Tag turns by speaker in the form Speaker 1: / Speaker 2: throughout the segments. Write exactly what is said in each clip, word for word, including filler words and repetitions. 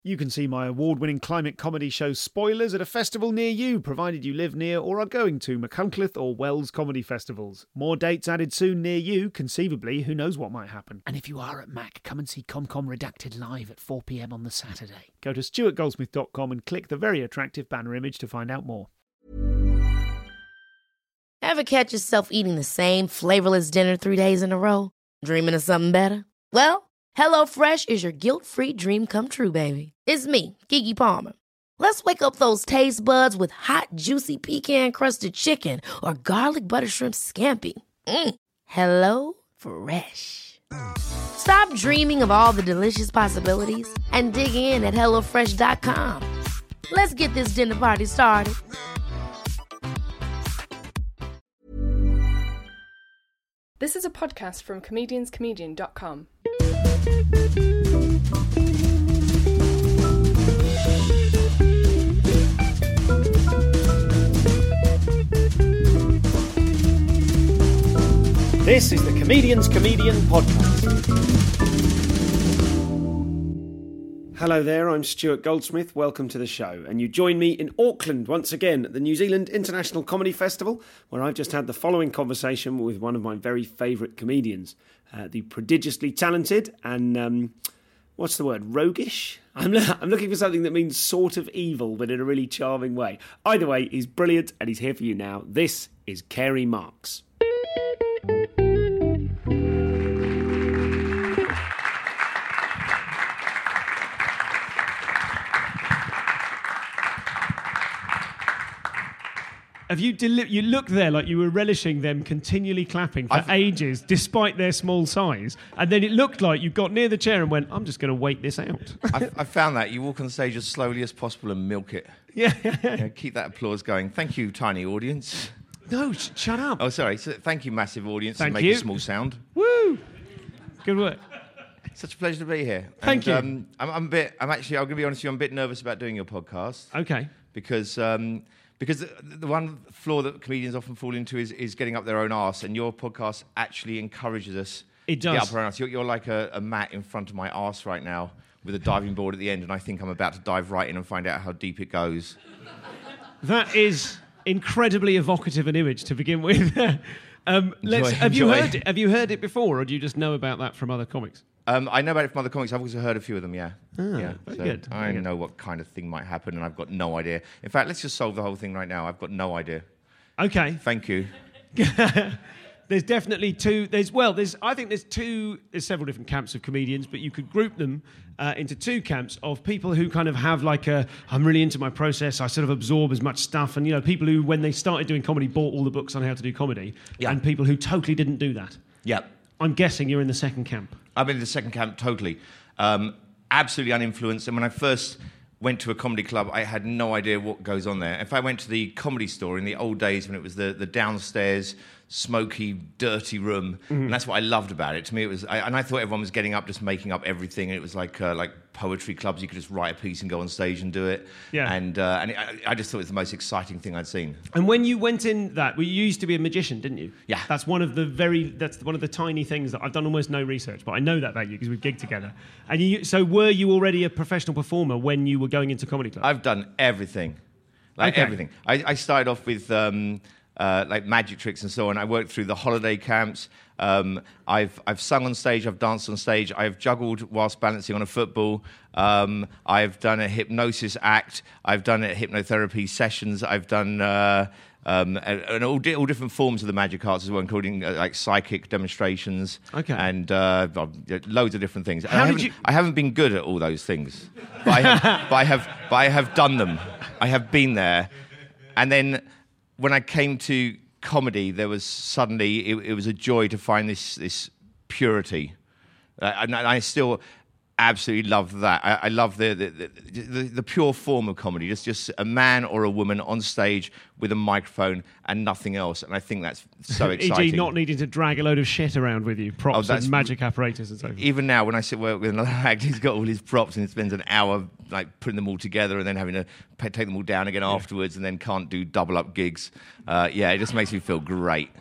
Speaker 1: You can see my award-winning climate comedy show Spoilers at a festival near you, provided you live near or are going to Machynlleth or Wells comedy festivals. More dates added soon near you, conceivably, who knows what might happen. And if you are at Mac, come and see ComCom Redacted live at four p.m. on the Saturday. Go to stuart goldsmith dot com and click the very attractive banner image to find out more.
Speaker 2: Ever catch yourself eating the same flavourless dinner three days in a row? Dreaming of something better? Well, HelloFresh is your guilt-free dream come true, baby. It's me, Keke Palmer. Let's wake up those taste buds with hot, juicy pecan-crusted chicken or garlic butter shrimp scampi. Mm. Hello Fresh. Stop dreaming of all the delicious possibilities and dig in at hello fresh dot com. Let's get this dinner party started.
Speaker 3: This is a podcast from comedians comedian dot com.
Speaker 1: This is the Comedians Comedian Podcast. Hello there, I'm Stuart Goldsmith. Welcome to the show. And you join me in Auckland once again at the New Zealand International Comedy Festival, where I've just had the following conversation with one of my very favourite comedians, uh, the prodigiously talented and, um, what's the word, roguish? I'm, lo- I'm looking for something that means sort of evil, but in a really charming way. Either way, he's brilliant and he's here for you now. This is Carey Marks. Have you deli- you looked there like you were relishing them continually clapping for I've... ages, despite their small size, and then it looked like you got near the chair and went, I'm just going to wait this out.
Speaker 4: I, I found that. You walk on stage as slowly as possible and milk it.
Speaker 1: Yeah.
Speaker 4: You know, keep that applause going. Thank you, tiny audience.
Speaker 1: No, sh- shut up.
Speaker 4: Oh, sorry. So, thank you, massive audience,
Speaker 1: thank
Speaker 4: and make
Speaker 1: you.
Speaker 4: a small sound.
Speaker 1: Woo! Good work.
Speaker 4: Such a pleasure to be here.
Speaker 1: Thank
Speaker 4: and,
Speaker 1: you.
Speaker 4: Um, I'm, I'm a bit. I'm actually. I'm going to be honest with you. I'm a bit nervous about doing your podcast.
Speaker 1: Okay.
Speaker 4: Because. Um, Because the, the one flaw that comedians often fall into is, is getting up their own arse, and your podcast actually encourages us
Speaker 1: it does.
Speaker 4: to get up our own arse. You're, you're like a, a mat in front of my arse right now with a diving board at the end, and I think I'm about to dive right in and find out how deep it goes.
Speaker 1: That is incredibly evocative an image to begin with. um, let's,
Speaker 4: enjoy,
Speaker 1: have, you
Speaker 4: enjoy.
Speaker 1: heard it, have you heard it before, or do you just know about that from other comics?
Speaker 4: Um, I know about it from other comics. I've also heard a few of them, yeah.
Speaker 1: Ah,
Speaker 4: yeah.
Speaker 1: very
Speaker 4: so
Speaker 1: good.
Speaker 4: I
Speaker 1: very
Speaker 4: know
Speaker 1: good.
Speaker 4: what kind of thing might happen, and I've got no idea. In fact, let's just solve the whole thing right now. I've got no idea.
Speaker 1: Okay.
Speaker 4: Thank you.
Speaker 1: There's definitely two. There's well. There's. I think there's two. There's several different camps of comedians, but you could group them uh, into two camps of people who kind of have like a. I'm really into my process. I sort of absorb as much stuff, and you know, people who when they started doing comedy bought all the books on how to do comedy,
Speaker 4: yeah.
Speaker 1: and people who totally didn't do that.
Speaker 4: Yeah.
Speaker 1: I'm guessing you're in the second camp.
Speaker 4: I'm in the second camp totally. Um, absolutely uninfluenced. And when I first went to a comedy club, I had no idea what goes on there. If I went to the Comedy Store in the old days when it was the, the downstairs, smoky, dirty room, mm-hmm. and that's what I loved about it. To me, it was, I, and I thought everyone was getting up, just making up everything, and it was like uh, like poetry clubs. You could just write a piece and go on stage and do it.
Speaker 1: Yeah.
Speaker 4: And uh, and it, I, I just thought it was the most exciting thing I'd seen.
Speaker 1: And when you went in that, well, you used to be a magician, didn't you?
Speaker 4: Yeah.
Speaker 1: That's one of the very, that's one of the tiny things that I've done almost no research, but I know that about you because we've gigged together. And you, so were you already a professional performer when you were going into comedy clubs?
Speaker 4: I've done everything, like
Speaker 1: okay.
Speaker 4: everything. I, I started off with um, uh, like magic tricks and so on. I worked through the holiday camps. Um, I've I've sung on stage. I've danced on stage. I've juggled whilst balancing on a football. Um, I've done a hypnosis act. I've done a hypnotherapy sessions. I've done uh, um, and, and all, di- all different forms of the magic arts as well, including uh, like psychic demonstrations.
Speaker 1: Okay.
Speaker 4: And uh, loads of different things.
Speaker 1: How
Speaker 4: I
Speaker 1: did
Speaker 4: haven't,
Speaker 1: you?
Speaker 4: I haven't been good at all those things, but I have. but I have. But I have done them. I have been there, and then when I came to comedy, there was suddenly it, it was a joy to find this this purity, uh, and I still absolutely love that. I, I love the the, the the the pure form of comedy, just just a man or a woman on stage with a microphone and nothing else, and I think that's so exciting.
Speaker 1: for example, not needing to drag a load of shit around with you, props
Speaker 4: Oh,
Speaker 1: and magic apparatus and so forth.
Speaker 4: Even now, when I sit work with another actor, he's got all his props and he spends an hour like putting them all together and then having to pay, take them all down again yeah. afterwards, and then can't do double up gigs. Uh, yeah, it just makes me feel great.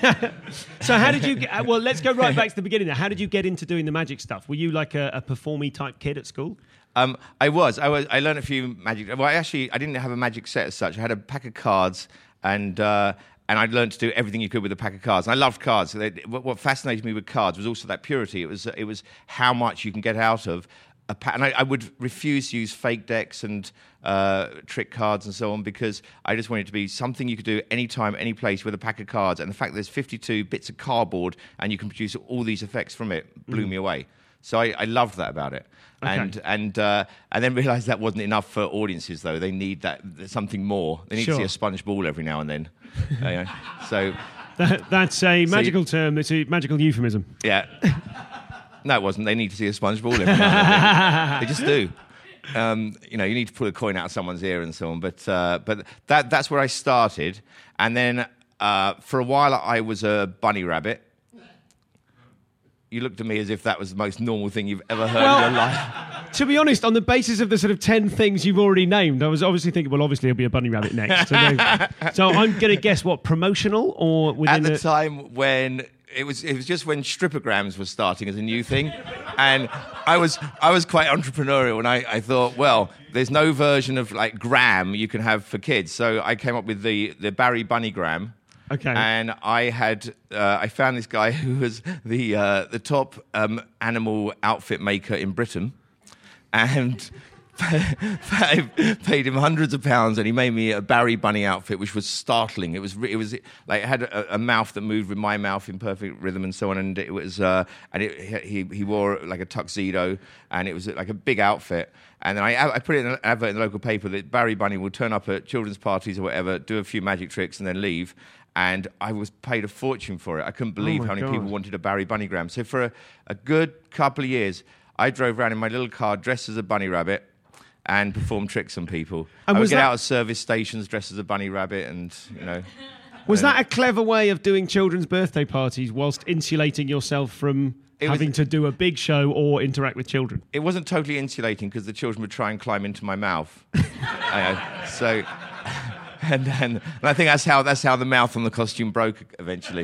Speaker 1: So how did you get, well, let's go right back to the beginning there. How did you get into doing the magic stuff? Were you like a, a performy type kid at school?
Speaker 4: Um, I was. I was. I learned a few magic. Well, I actually, I didn't have a magic set as such. I had a pack of cards, and uh, and I learned to do everything you could with a pack of cards. And I loved cards. They, what, what fascinated me with cards was also that purity. It was it was how much you can get out of a pack. And I, I would refuse to use fake decks and uh, trick cards and so on, because I just wanted it to be something you could do anytime, any place with a pack of cards. And the fact that there's fifty-two bits of cardboard and you can produce all these effects from it blew mm. me away. So I, I loved that about it. Okay. And and uh, and then realised that wasn't enough for audiences, though. They need that something more. They need sure. to see a sponge ball every now and then. uh, you know, so
Speaker 1: that, that's a magical
Speaker 4: so you,
Speaker 1: term. It's a magical euphemism.
Speaker 4: Yeah. No, it wasn't. They need to see a sponge ball every now and then. They just do. Um, you know, you need to pull a coin out of someone's ear and so on. But uh, but that that's where I started. And then uh, for a while I was a bunny rabbit. You looked at me as if that was the most normal thing you've ever heard well, in your life.
Speaker 1: To be honest, on the basis of the sort of ten things you've already named, I was obviously thinking, well, obviously it'll be a bunny rabbit next. So, no. So I'm going to guess what, promotional or within
Speaker 4: At the
Speaker 1: a...
Speaker 4: time when... It was it was just when stripograms was starting as a new thing, and I was I was quite entrepreneurial, and I, I thought, well, there's no version of like gram you can have for kids, so I came up with the, the Barry Bunnygram.
Speaker 1: Okay.
Speaker 4: And I had uh, I found this guy who was the uh, the top um, animal outfit maker in Britain, and I paid him hundreds of pounds, and he made me a Barry Bunny outfit, which was startling. It was it was like it had a, a mouth that moved with my mouth in perfect rhythm and so on, and it was uh, and it, he he wore like a tuxedo, and it was like a big outfit. And then I, I put it in an advert in the local paper that Barry Bunny will turn up at children's parties or whatever, do a few magic tricks, and then leave. And I was paid a fortune for it. I couldn't believe
Speaker 1: oh
Speaker 4: how many
Speaker 1: God.
Speaker 4: people wanted a Barry Bunnygram. So for a, a good couple of years, I drove around in my little car dressed as a bunny rabbit and performed tricks on people.
Speaker 1: And
Speaker 4: I would
Speaker 1: was
Speaker 4: get
Speaker 1: that...
Speaker 4: out of service stations dressed as a bunny rabbit, and you know.
Speaker 1: Was
Speaker 4: uh,
Speaker 1: that a clever way of doing children's birthday parties whilst insulating yourself from having was, to do a big show or interact with children?
Speaker 4: It wasn't totally insulating because the children would try and climb into my mouth. uh, so, and, and and I think that's how that's how the mouth on the costume broke eventually.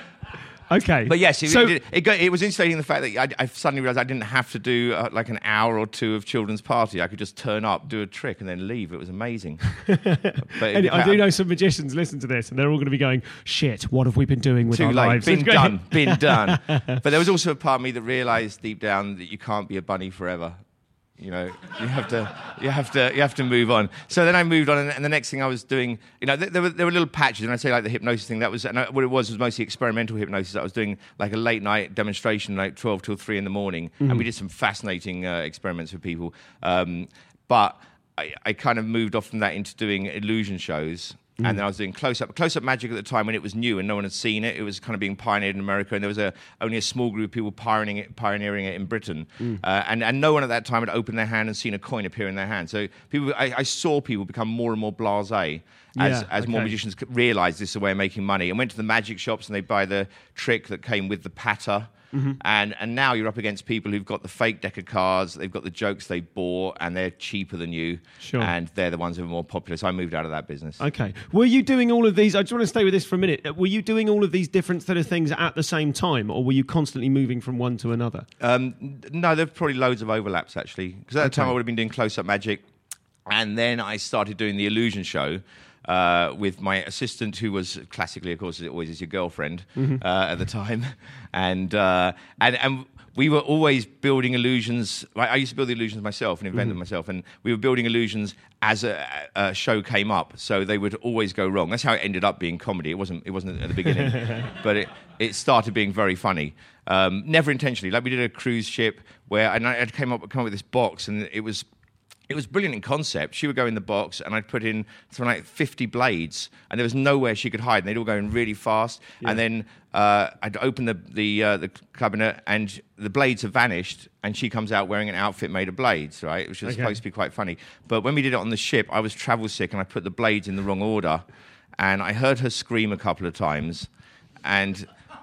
Speaker 1: Okay.
Speaker 4: But yes, it,
Speaker 1: so,
Speaker 4: it, it, it was insulating the fact that I, I suddenly realised I didn't have to do uh, like an hour or two of children's party. I could just turn up, do a trick, and then leave. It was amazing. But
Speaker 1: and
Speaker 4: it,
Speaker 1: I do know some magicians listen to this, and they're all going to be going, shit, what have we been doing with
Speaker 4: too
Speaker 1: our
Speaker 4: late.
Speaker 1: lives?
Speaker 4: Been done, been done. But there was also a part of me that realised deep down that you can't be a bunny forever. You know, you have to, you have to, you have to move on. So then I moved on, and, and the next thing I was doing, you know, there, there were there were little patches, and I say like the hypnosis thing. That was, and I, what it was was mostly experimental hypnosis. I was doing like a late night demonstration, like twelve till three in the morning, mm-hmm. and we did some fascinating uh, experiments with people. Um, but I, I kind of moved off from that into doing illusion shows. Mm. And then I was doing close-up close-up magic at the time when it was new and no one had seen it. It was kind of being pioneered in America, and there was a, only a small group of people pioneering it, pioneering it in Britain. Mm. Uh, and, and no one at that time had opened their hand and seen a coin appear in their hand. So people, I, I saw people become more and more blasé as,
Speaker 1: yeah,
Speaker 4: as
Speaker 1: okay.
Speaker 4: more magicians realised this is a way of making money, and went to the magic shops and they buy the trick that came with the patter. Mm-hmm. And and now you're up against people who've got the fake deck of cards, they've got the jokes they bought, and they're cheaper than you.
Speaker 1: Sure.
Speaker 4: And they're the ones who are more popular. So I moved out of that business.
Speaker 1: Okay. Were you doing all of these? I just want to stay with this for a minute. Were you doing all of these different sort of things at the same time, or were you constantly moving from one to another?
Speaker 4: Um, no, there's probably loads of overlaps actually. Because at the
Speaker 1: okay.
Speaker 4: time I would have been doing close-up magic, and then I started doing the illusion show. Uh, with my assistant, who was classically, of course, as it always is, your girlfriend mm-hmm. uh, at the time, and uh, and and we were always building illusions. I used to build the illusions myself and invent mm-hmm. them myself, and we were building illusions as a, a show came up, so they would always go wrong. That's how it ended up being comedy. It wasn't. It wasn't at the beginning, but it it started being very funny. Um, never intentionally. Like we did a cruise ship where, and I came up come up with this box, and it was. It was brilliant in concept. She would go in the box, and I'd put in something like fifty blades, and there was nowhere she could hide, and they'd all go in really fast. Yeah. And then uh, I'd open the the, uh, the cabinet, and the blades have vanished, and she comes out wearing an outfit made of blades, right? Which was okay. supposed to be quite funny. But when we did it on the ship, I was travel sick, and I put the blades in the wrong order, and I heard her scream a couple of times, and.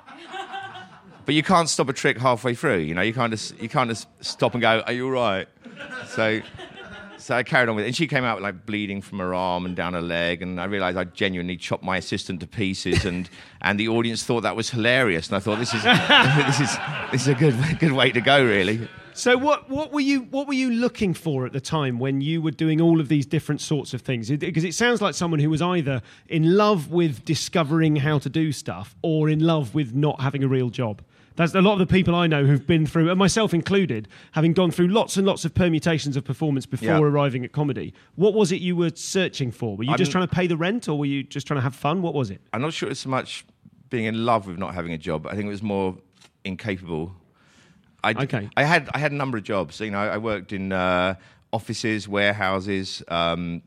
Speaker 4: But you can't stop a trick halfway through, you know. You can't just you can't just stop and go, "Are you all right?" So. So I carried on with it. And she came out like bleeding from her arm and down her leg. And I realised I genuinely chopped my assistant to pieces. And, and the audience thought that was hilarious. And I thought, this is this is this is a good good way to go, really.
Speaker 5: So what what were you what were you looking for at the time when you were doing all of these different sorts of things? Because it, it sounds like someone who was either in love with discovering how to do stuff or in love with not having a real job. That's a lot of the people I know who've been through, and myself included, having gone through lots and lots of permutations of performance before
Speaker 4: yeah.
Speaker 5: arriving at comedy. What was it you were searching for? Were you
Speaker 4: I'm,
Speaker 5: just trying to pay the rent, or were you just trying to have fun? What was it?
Speaker 4: I'm not sure it's so much being in love with not having a job. I think it was more incapable. I,
Speaker 5: okay.
Speaker 4: I had I had a number of jobs. You know, I worked in uh, offices, warehouses. Um,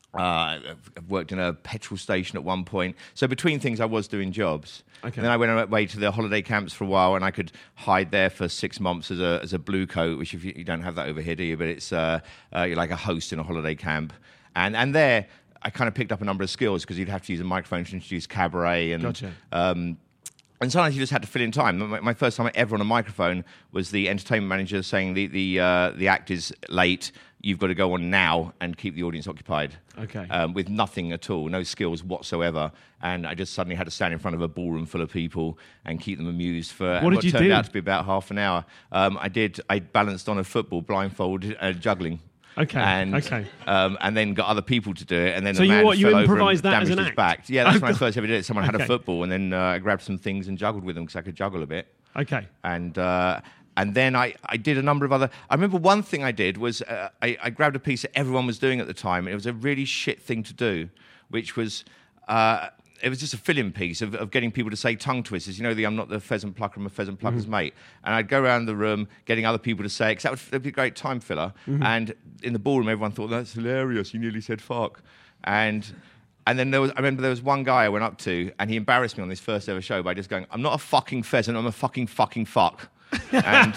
Speaker 4: uh, I've worked in a petrol station at one point. So between things, I was doing jobs.
Speaker 5: Okay.
Speaker 4: Then I went away to the holiday camps for a while, and I could hide there for six months as a as a blue coat, which if you, you don't have that over here, do you? But it's uh, uh, you're like a host in a holiday camp, and and there I kind of picked up a number of skills because you'd have to use a microphone to introduce cabaret and.
Speaker 5: Gotcha.
Speaker 4: Um, And sometimes you just had to fill in time. My, my first time ever on a microphone was the entertainment manager saying the the uh, the act is late. You've got to go on now and keep the audience occupied.
Speaker 5: Okay.
Speaker 4: Um, with nothing at all, no skills whatsoever, and I just suddenly had to stand in front of a ballroom full of people and keep them amused for
Speaker 5: What
Speaker 4: and
Speaker 5: did
Speaker 4: what
Speaker 5: you
Speaker 4: turned
Speaker 5: do?
Speaker 4: out to be about half an hour. Um, I did. I balanced on a football blindfold, uh, juggling.
Speaker 5: Okay.
Speaker 4: And,
Speaker 5: okay.
Speaker 4: Um, and then got other people to do it, and then
Speaker 5: So
Speaker 4: the
Speaker 5: you
Speaker 4: man
Speaker 5: what, you
Speaker 4: fell over
Speaker 5: improvised
Speaker 4: and
Speaker 5: that as
Speaker 4: damaged
Speaker 5: an
Speaker 4: his
Speaker 5: act?
Speaker 4: back. Yeah, that's
Speaker 5: Oh,
Speaker 4: when I
Speaker 5: God.
Speaker 4: first ever did it. Someone had
Speaker 5: Okay.
Speaker 4: a football, and then uh, I grabbed some things and juggled with them because I could juggle a bit.
Speaker 5: Okay.
Speaker 4: And uh, and then I, I did a number of other... I remember one thing I did was uh, I, I grabbed a piece that everyone was doing at the time, and it was a really shit thing to do, which was... Uh, it was just a fill-in piece of, of getting people to say tongue twisters. You know, the I'm not the pheasant plucker, I'm a pheasant plucker's
Speaker 5: Mm-hmm.
Speaker 4: mate. And I'd go around the room getting other people to say it, because that would that'd be a great time filler.
Speaker 5: Mm-hmm.
Speaker 4: And in the ballroom, everyone thought, that's hilarious, you nearly said fuck. And... And then there was, I remember there was one guy I went up to, and he embarrassed me on this first ever show by just going, I'm not a fucking pheasant, I'm a fucking fucking fuck. And,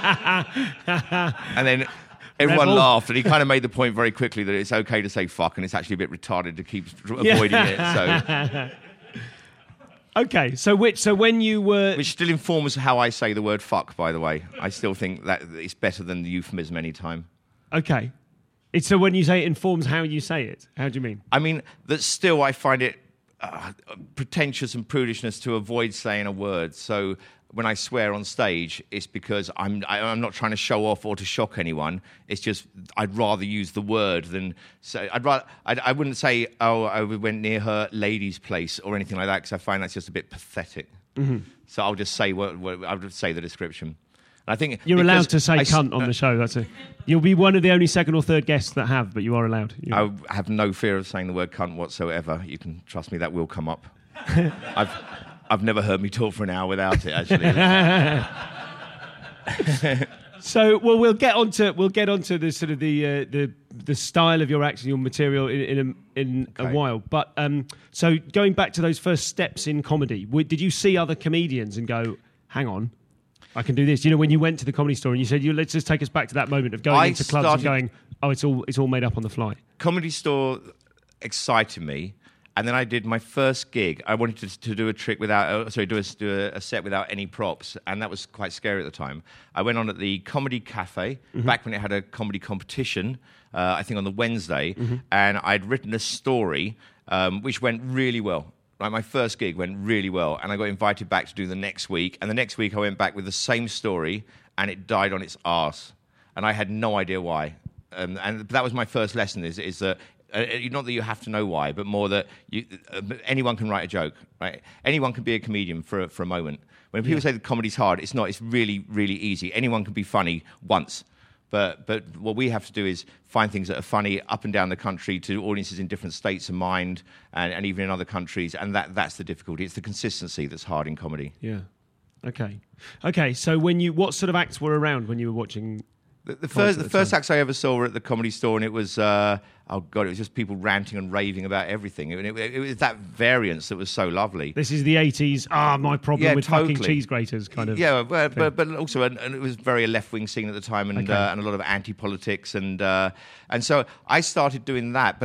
Speaker 4: and then everyone
Speaker 5: Rebel.
Speaker 4: laughed, and he kind of made the point very quickly that it's okay to say fuck, and it's actually a bit retarded to keep avoiding it. So,
Speaker 5: Okay, so which so when you were
Speaker 4: which still informs how I say the word fuck, by the way. I still think that it's better than the euphemism any time.
Speaker 5: okay, it's so when you say it informs how you say it. How do you mean?
Speaker 4: I mean, that still I find it uh, pretentious and prudishness to avoid saying a word. So when I swear on stage, it's because I'm I, I'm not trying to show off or to shock anyone. It's just I'd rather use the word than say. I'd rather I'd, I wouldn't say oh I went near her lady's place or anything like that because I find that's just a bit pathetic. Mm-hmm. So I'll just say what, what I would say the description. I think
Speaker 5: You're allowed to
Speaker 4: because
Speaker 5: say
Speaker 4: I s-
Speaker 5: cunt on
Speaker 4: uh,
Speaker 5: the show. That's it. You'll be one of the only second or third guests that have, but you are allowed. You
Speaker 4: I have no fear of saying the word cunt whatsoever. You can trust me, that will come up. I've I've never heard me talk for an hour without it, actually.
Speaker 5: So, well, we'll get onto we'll get onto the sort of the uh, the the style of your acting, your material in in a, in a
Speaker 4: Okay.
Speaker 5: while. But um, so going back to those first steps in comedy, w- did you see other comedians and go, "Hang on, I can do this"? You know, when you went to the Comedy Store and you said, "You let's just take us back to that moment of going
Speaker 4: I
Speaker 5: into clubs
Speaker 4: started-
Speaker 5: and going, oh, it's all it's all made up on the fly."
Speaker 4: Comedy Store excited me, and then I did my first gig. I wanted to, to do a trick without, uh, sorry, do, a, do a, a set without any props, and that was quite scary at the time. I went on at the Comedy Cafe,
Speaker 5: Mm-hmm.
Speaker 4: back when it had a comedy competition, uh, I think on the Wednesday, and I'd written a story um, which went really well. Like my first gig went really well, and I got invited back to do the next week, and the next week I went back with the same story, and it died on its arse, and I had no idea why. Um, and that was my first lesson: is is that uh, not that you have to know why, but more that you, uh, anyone can write a joke, right? Anyone can be a comedian for a, for a moment. When people say that comedy's hard, it's not. It's really, really easy. Anyone can be funny once. But but what we have to do is find things that are funny up and down the country to audiences in different states of mind and, and even in other countries. And that that's the difficulty. It's the consistency that's hard in comedy.
Speaker 5: Yeah. Okay. Okay. So when you, what sort of acts were around when you were watching?
Speaker 4: The, the
Speaker 5: Comedy
Speaker 4: first
Speaker 5: at
Speaker 4: the
Speaker 5: the
Speaker 4: first
Speaker 5: time.
Speaker 4: acts I ever saw were at the Comedy Store, and it was uh, oh god, it was just people ranting and raving about everything. It, it, it was that variance that was so lovely.
Speaker 5: This is the eighties. Ah, my problem
Speaker 4: Yeah,
Speaker 5: with
Speaker 4: totally.
Speaker 5: fucking cheese graters, kind of.
Speaker 4: Yeah, but but, but also, and, and it was very a left wing scene at the time, and
Speaker 5: Okay.
Speaker 4: uh, and a lot of anti politics, and uh, and so I started doing that. But uh,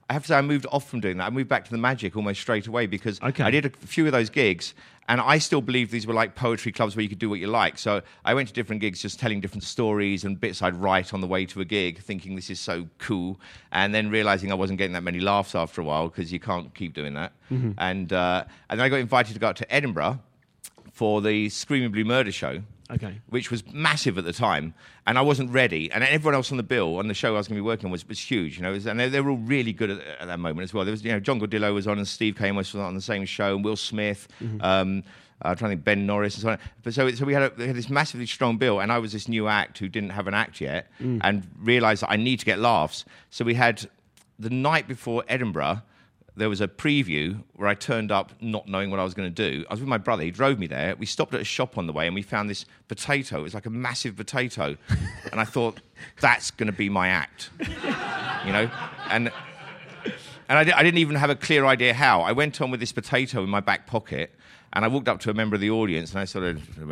Speaker 4: I have to say I moved off from doing that. I moved back to the magic almost straight away because
Speaker 5: Okay.
Speaker 4: I did a few of those gigs, and I still believe these were like poetry clubs where you could do what you like. So I went to different gigs just telling different stories and bits I'd write on the way to a gig, thinking this is so cool, and then realising I wasn't getting that many laughs after a while because you can't keep doing that. Mm-hmm. And, uh, and then I got invited to go out to Edinburgh for the Screaming Blue Murder show.
Speaker 5: Okay.
Speaker 4: Which was massive at the time, and I wasn't ready. And everyone else on the bill, on the show I was going to be working on, was, was huge, you know. It was, and they, they were all really good at, at that moment as well. There was, you know, John Godillo was on, and Steve Kamos was on the same show, and Will Smith. Mm-hmm. Um, I'm trying to think, Ben Norris and so on. But so, so we had, a, we had this massively strong bill, and I was this new act who didn't have an act yet, mm. and realised that I need to get laughs. So we had the night before Edinburgh. There was a preview where I turned up not knowing what I was going to do. I was with my brother. He drove me there. We stopped at a shop on the way, and we found this potato. It was like a massive potato. And I thought, that's going to be my act. You know? And and I, di- I didn't even have a clear idea how. I went on with this potato in my back pocket, and I walked up to a member of the audience, and I sort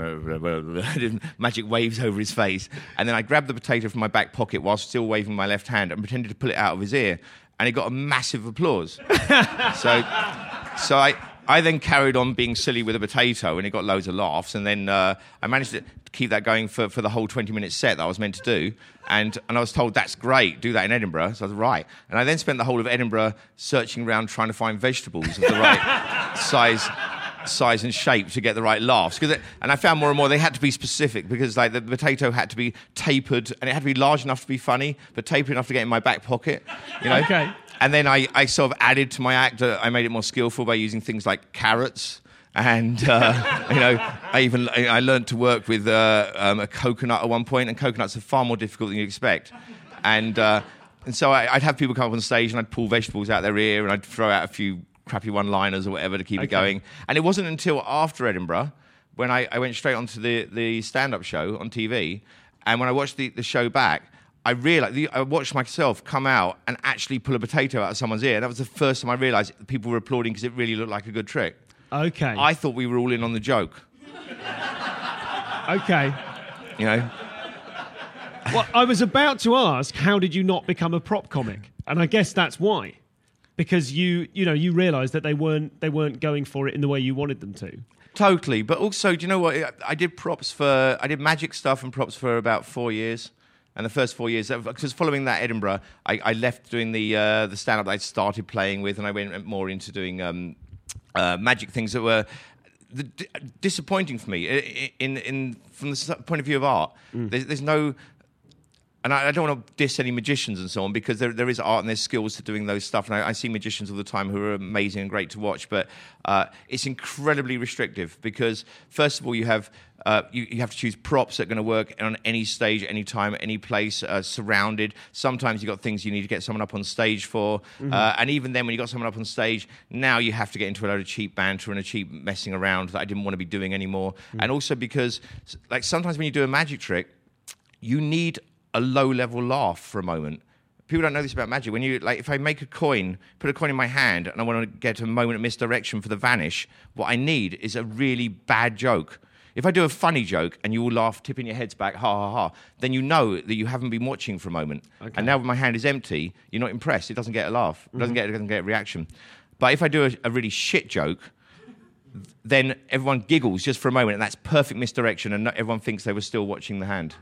Speaker 4: of did magic waves over his face. And then I grabbed the potato from my back pocket while still waving my left hand and pretended to pull it out of his ear. And he got a massive applause. so so I, I then carried on being silly with a potato, and it got loads of laughs. And then uh, I managed to keep that going for, for the whole twenty-minute set that I was meant to do. And, and I was told, that's great, do that in Edinburgh. So I was right. And I then spent the whole of Edinburgh searching around trying to find vegetables of the right size... size and shape to get the right laughs. It, and I found more and more they had to be specific because like the potato had to be tapered and it had to be large enough to be funny, but tapered enough to get in my back pocket. You know?
Speaker 5: Okay.
Speaker 4: And then I, I sort of added to my act. Uh, I made it more skillful by using things like carrots. And, uh, you know, I even I learned to work with uh, um, a coconut at one point, and coconuts are far more difficult than you expect. And, uh, and so I, I'd have people come up on stage and I'd pull vegetables out their ear and I'd throw out a few crappy one-liners or whatever to keep
Speaker 5: okay.
Speaker 4: it going. And it wasn't until after Edinburgh when I, I went straight onto the, the stand-up show on T V, and when I watched the, the show back, I realized, I watched myself come out and actually pull a potato out of someone's ear. That was the first time I realized people were applauding because it really looked like a good trick.
Speaker 5: Okay.
Speaker 4: I thought we were all in on the joke.
Speaker 5: Okay.
Speaker 4: You know?
Speaker 5: Well, I was about to ask, how did you not become a prop comic? And I guess that's why. Because you, you know, you realised that they weren't they weren't going for it in the way you wanted them to.
Speaker 4: Totally, but also, do you know what? I did props for, I did magic stuff and props for about four years, and the first four years, because following that Edinburgh, I, I left doing the uh, the stand up that I started playing with, and I went more into doing um, uh, magic things that were the, d- disappointing for me. In in from the point of view of art, mm. there's, there's no. And I, I don't want to diss any magicians and so on, because there there is art and there's skills to doing those stuff. And I, I see magicians all the time who are amazing and great to watch. But uh, it's incredibly restrictive because, first of all, you have uh, you, you have to choose props that are going to work on any stage, any time, any place, uh, surrounded. Sometimes you've got things you need to get someone up on stage for. Mm-hmm. Uh, and even then, when you've got someone up on stage, now you have to get into a load of cheap banter and a cheap messing around that I didn't want to be doing anymore. Mm-hmm. And also because, like, sometimes when you do a magic trick, you need a low-level laugh for a moment. People don't know this about magic. When you like, if I make a coin, put a coin in my hand, and I want to get a moment of misdirection for the vanish, what I need is a really bad joke. If I do a funny joke and you all laugh, tipping your heads back, ha ha ha, then you know that you haven't been watching for a moment. Okay. And now when my hand is empty, you're not impressed. It doesn't get a laugh. It doesn't mm-hmm. get it doesn't get a reaction. But if I do a, a really shit joke, then everyone giggles just for a moment, and that's perfect misdirection, and everyone thinks they were still watching the hand.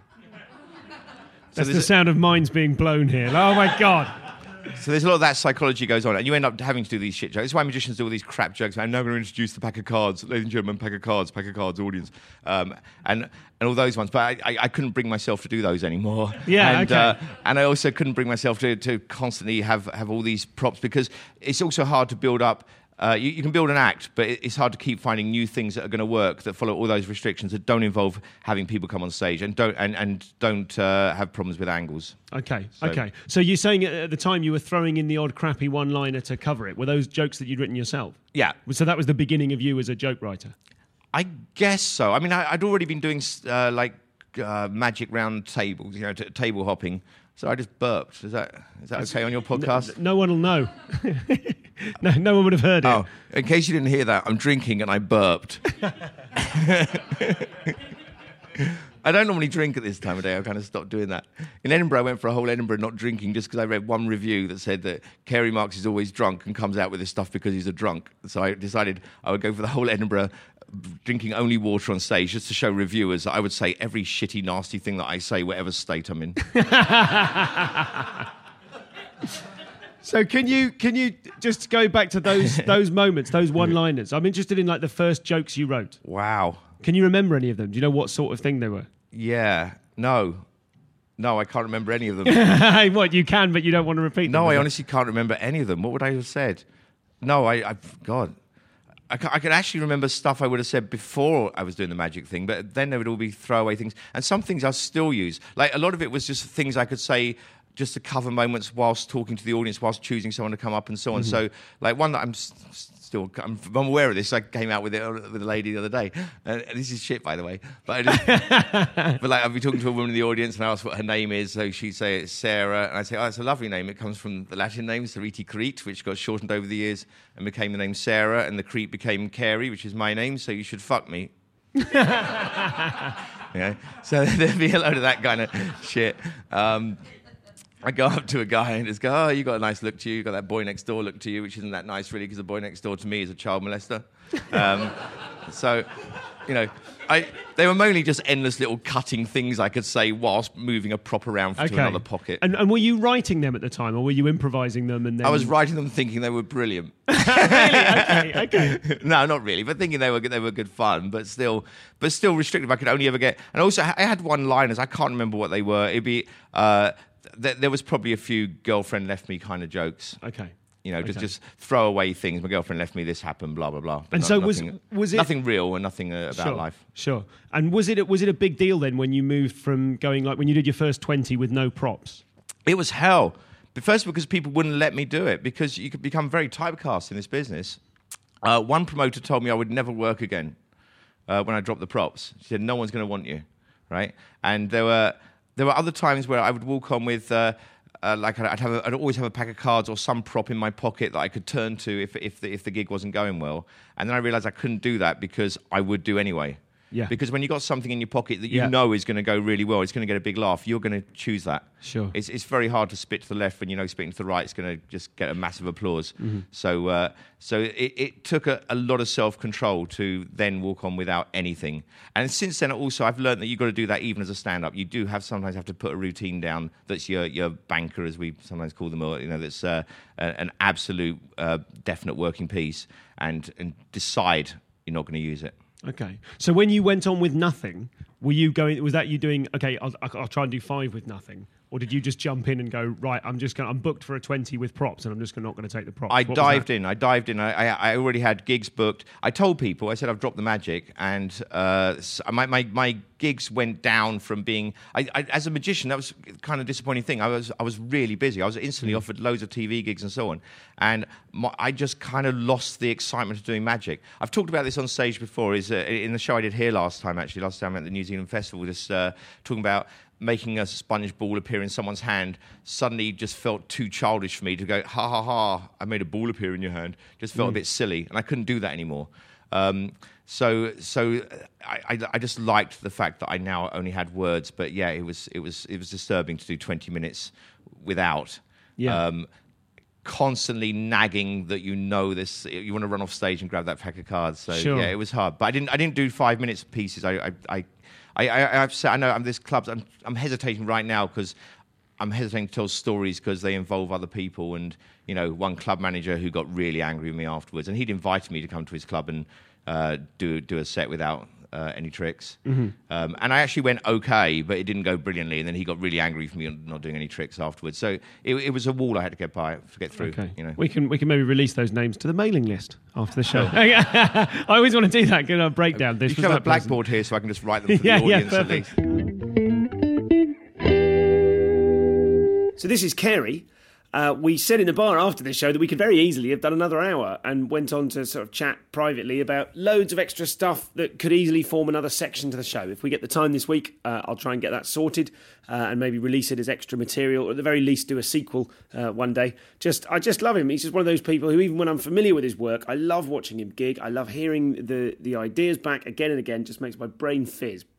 Speaker 5: That's so the sound of minds being blown here. Oh, my God.
Speaker 4: So there's a lot of that psychology goes on, and you end up having to do these shit jokes. That's why magicians do all these crap jokes. I'm now going to introduce the pack of cards. Ladies and gentlemen, pack of cards, pack of cards, audience. Um, and, and all those ones. But I, I, I couldn't bring myself to do those anymore.
Speaker 5: Yeah,
Speaker 4: and,
Speaker 5: okay.
Speaker 4: Uh, and I also couldn't bring myself to, to constantly have, have all these props, because it's also hard to build up. Uh, you, you can build an act, but it, it's hard to keep finding new things that are going to work, that follow all those restrictions, that don't involve having people come on stage and don't and, and don't uh, have problems with angles.
Speaker 5: Okay,
Speaker 4: so.
Speaker 5: okay. So you're saying at the time you were throwing in the odd crappy one-liner to cover it. Were those jokes that you'd written yourself?
Speaker 4: Yeah.
Speaker 5: So that was the beginning of you as a joke writer?
Speaker 4: I guess so. I mean, I, I'd already been doing uh, like uh, magic round tables, you know, t- table hopping. So I just burped. Is that is that okay on your podcast?
Speaker 5: No, no one will know. no, no one would have heard it.
Speaker 4: Oh, in case you didn't hear that, I'm drinking and I burped. I don't normally drink at this time of day. I kind of stopped doing that. In Edinburgh, I went for a whole Edinburgh not drinking just because I read one review that said that Carey Marks is always drunk and comes out with this stuff because he's a drunk. So I decided I would go for the whole Edinburgh drinking only water on stage just to show reviewers that I would say every shitty, nasty thing that I say, whatever state I'm in.
Speaker 5: So can you can you just go back to those those moments, those one-liners? I'm interested in like the first jokes you wrote.
Speaker 4: Wow.
Speaker 5: Can you remember any of them? Do you know what sort of thing they were?
Speaker 4: Yeah. No. No, I can't remember any of them.
Speaker 5: What, you can, but you don't want to repeat them?
Speaker 4: No, I honestly can't remember any of them. What would I have said? No, I... I God. I, I could actually remember stuff I would have said before I was doing the magic thing, but then there would all be throwaway things. And some things I still use. Like, a lot of it was just things I could say just to cover moments whilst talking to the audience, whilst choosing someone to come up and so on. Mm-hmm. So, like, one that I'm... St- Still, I'm, I'm aware of this. I came out with it with a lady the other day. Uh, this is shit, by the way. But, I just, but like, I'd be talking to a woman in the audience, and I ask what her name is. So she'd say it's Sarah, and I say, "Oh, it's a lovely name. It comes from the Latin name Sariti Crete, which got shortened over the years and became the name Sarah, and the Crete became Carey, which is my name. So you should fuck me." Yeah. So there'd be a load of that kind of shit. Um, I go up to a guy and just go, "Oh, you got a nice look to you. You got that boy next door look to you," which isn't that nice, really, because the boy next door to me is a child molester. Um, so, you know, I they were mainly just endless little cutting things I could say whilst moving a prop around okay. to another pocket.
Speaker 5: And, and were you writing them at the time, or were you improvising them? And then
Speaker 4: I was writing them thinking they were brilliant.
Speaker 5: Really? Okay, okay.
Speaker 4: No, not really, but thinking they were they were good fun, but still, but still restrictive. I could only ever get, and also I had one-liners. I can't remember what they were. It'd be. Uh, There was probably a few girlfriend left me kind of jokes.
Speaker 5: Okay.
Speaker 4: You know, just
Speaker 5: okay.
Speaker 4: just throw away things. My girlfriend left me. This happened. Blah blah blah. But
Speaker 5: and
Speaker 4: not,
Speaker 5: so
Speaker 4: nothing,
Speaker 5: was was it
Speaker 4: nothing real and nothing uh, about
Speaker 5: sure,
Speaker 4: life.
Speaker 5: Sure. And was it was it a big deal then when you moved from going like when you did your first twenty with no props?
Speaker 4: It was hell. But first because people wouldn't let me do it because you could become very typecast in this business. Uh, one promoter told me I would never work again uh, when I dropped the props. She said no one's going to want you, right? And there were there were other times where I would walk on with. Uh, Uh, like I'd, have a, I'd always have a pack of cards or some prop in my pocket that I could turn to if if the, if the gig wasn't going well. And then I realised I couldn't do that because I would do anyway.
Speaker 5: Yeah.
Speaker 4: Because when you got something in your pocket that you
Speaker 5: yeah.
Speaker 4: know is going to go really well, it's going to get a big laugh, you're going to choose that.
Speaker 5: Sure.
Speaker 4: It's it's very hard to spit to the left when you know spitting to the right is going to just get a massive applause. Mm-hmm. So uh, so it, it took a, a lot of self-control to then walk on without anything. And since then also I've learned that you've got to do that even as a stand-up. You do have sometimes have to put a routine down that's your your banker, as we sometimes call them, or you know, that's uh, an absolute uh, definite working piece, and and decide you're not going to use it.
Speaker 5: Okay. So when you went on with nothing, were you going? Was that you doing? Okay, I'll, I'll try and do five with nothing, or did you just jump in and go right? I'm just going. I'm booked for a twenty with props, and I'm just not going to take the props.
Speaker 4: I
Speaker 5: what
Speaker 4: dived in. I dived in. I, I I already had gigs booked. I told people. I said I've dropped the magic, and uh, my my my gigs went down from being. I, I as a magician, that was kind of a disappointing thing. I was I was really busy. I was instantly mm. offered loads of T V gigs and so on, and my, I just kind of lost the excitement of doing magic. I've talked about this on stage before. Is uh, in the show I did here last time. Actually, last time at the New Zealand Festival, just uh, talking about making a sponge ball appear in someone's hand suddenly just felt too childish for me to go, ha ha ha, I made a ball appear in your hand. Just felt mm. a bit silly, and I couldn't do that anymore. Um, so so I, I, I just liked the fact that I now only had words, but yeah, it was it was it was disturbing to do twenty minutes without.
Speaker 5: Yeah. Um,
Speaker 4: constantly nagging that you know this, you want to run off stage and grab that pack of cards. So
Speaker 5: sure.
Speaker 4: yeah, it was hard. But I didn't I didn't do five minutes pieces. I I I I, I I've said I know I'm this clubs. I'm I'm hesitating right now because I'm hesitating to tell stories because they involve other people. And you know, one club manager who got really angry with me afterwards, and he'd invited me to come to his club and uh, do do a set without uh, any tricks. Mm-hmm. Um, and I actually went okay, but it didn't go brilliantly. And then he got really angry with me on not doing any tricks afterwards. So it, it was a wall I had to get by, to get through.
Speaker 5: Okay.
Speaker 4: You know,
Speaker 5: we can we can maybe release those names to the mailing list after the show. I always want to do that. Get a breakdown. This
Speaker 4: you can have a blackboard person. Here so I can just write them for
Speaker 5: yeah,
Speaker 4: the audience
Speaker 5: yeah,
Speaker 4: at least.
Speaker 1: So this is Carey. Uh, we said in the bar after the show that we could very easily have done another hour, and went on to sort of chat privately about loads of extra stuff that could easily form another section to the show. If we get the time this week, uh, I'll try and get that sorted uh, and maybe release it as extra material, or at the very least do a sequel uh, one day. Just, I just love him. He's just one of those people who, even when I'm familiar with his work, I love watching him gig. I love hearing the, the ideas back again and again. Just makes my brain fizz.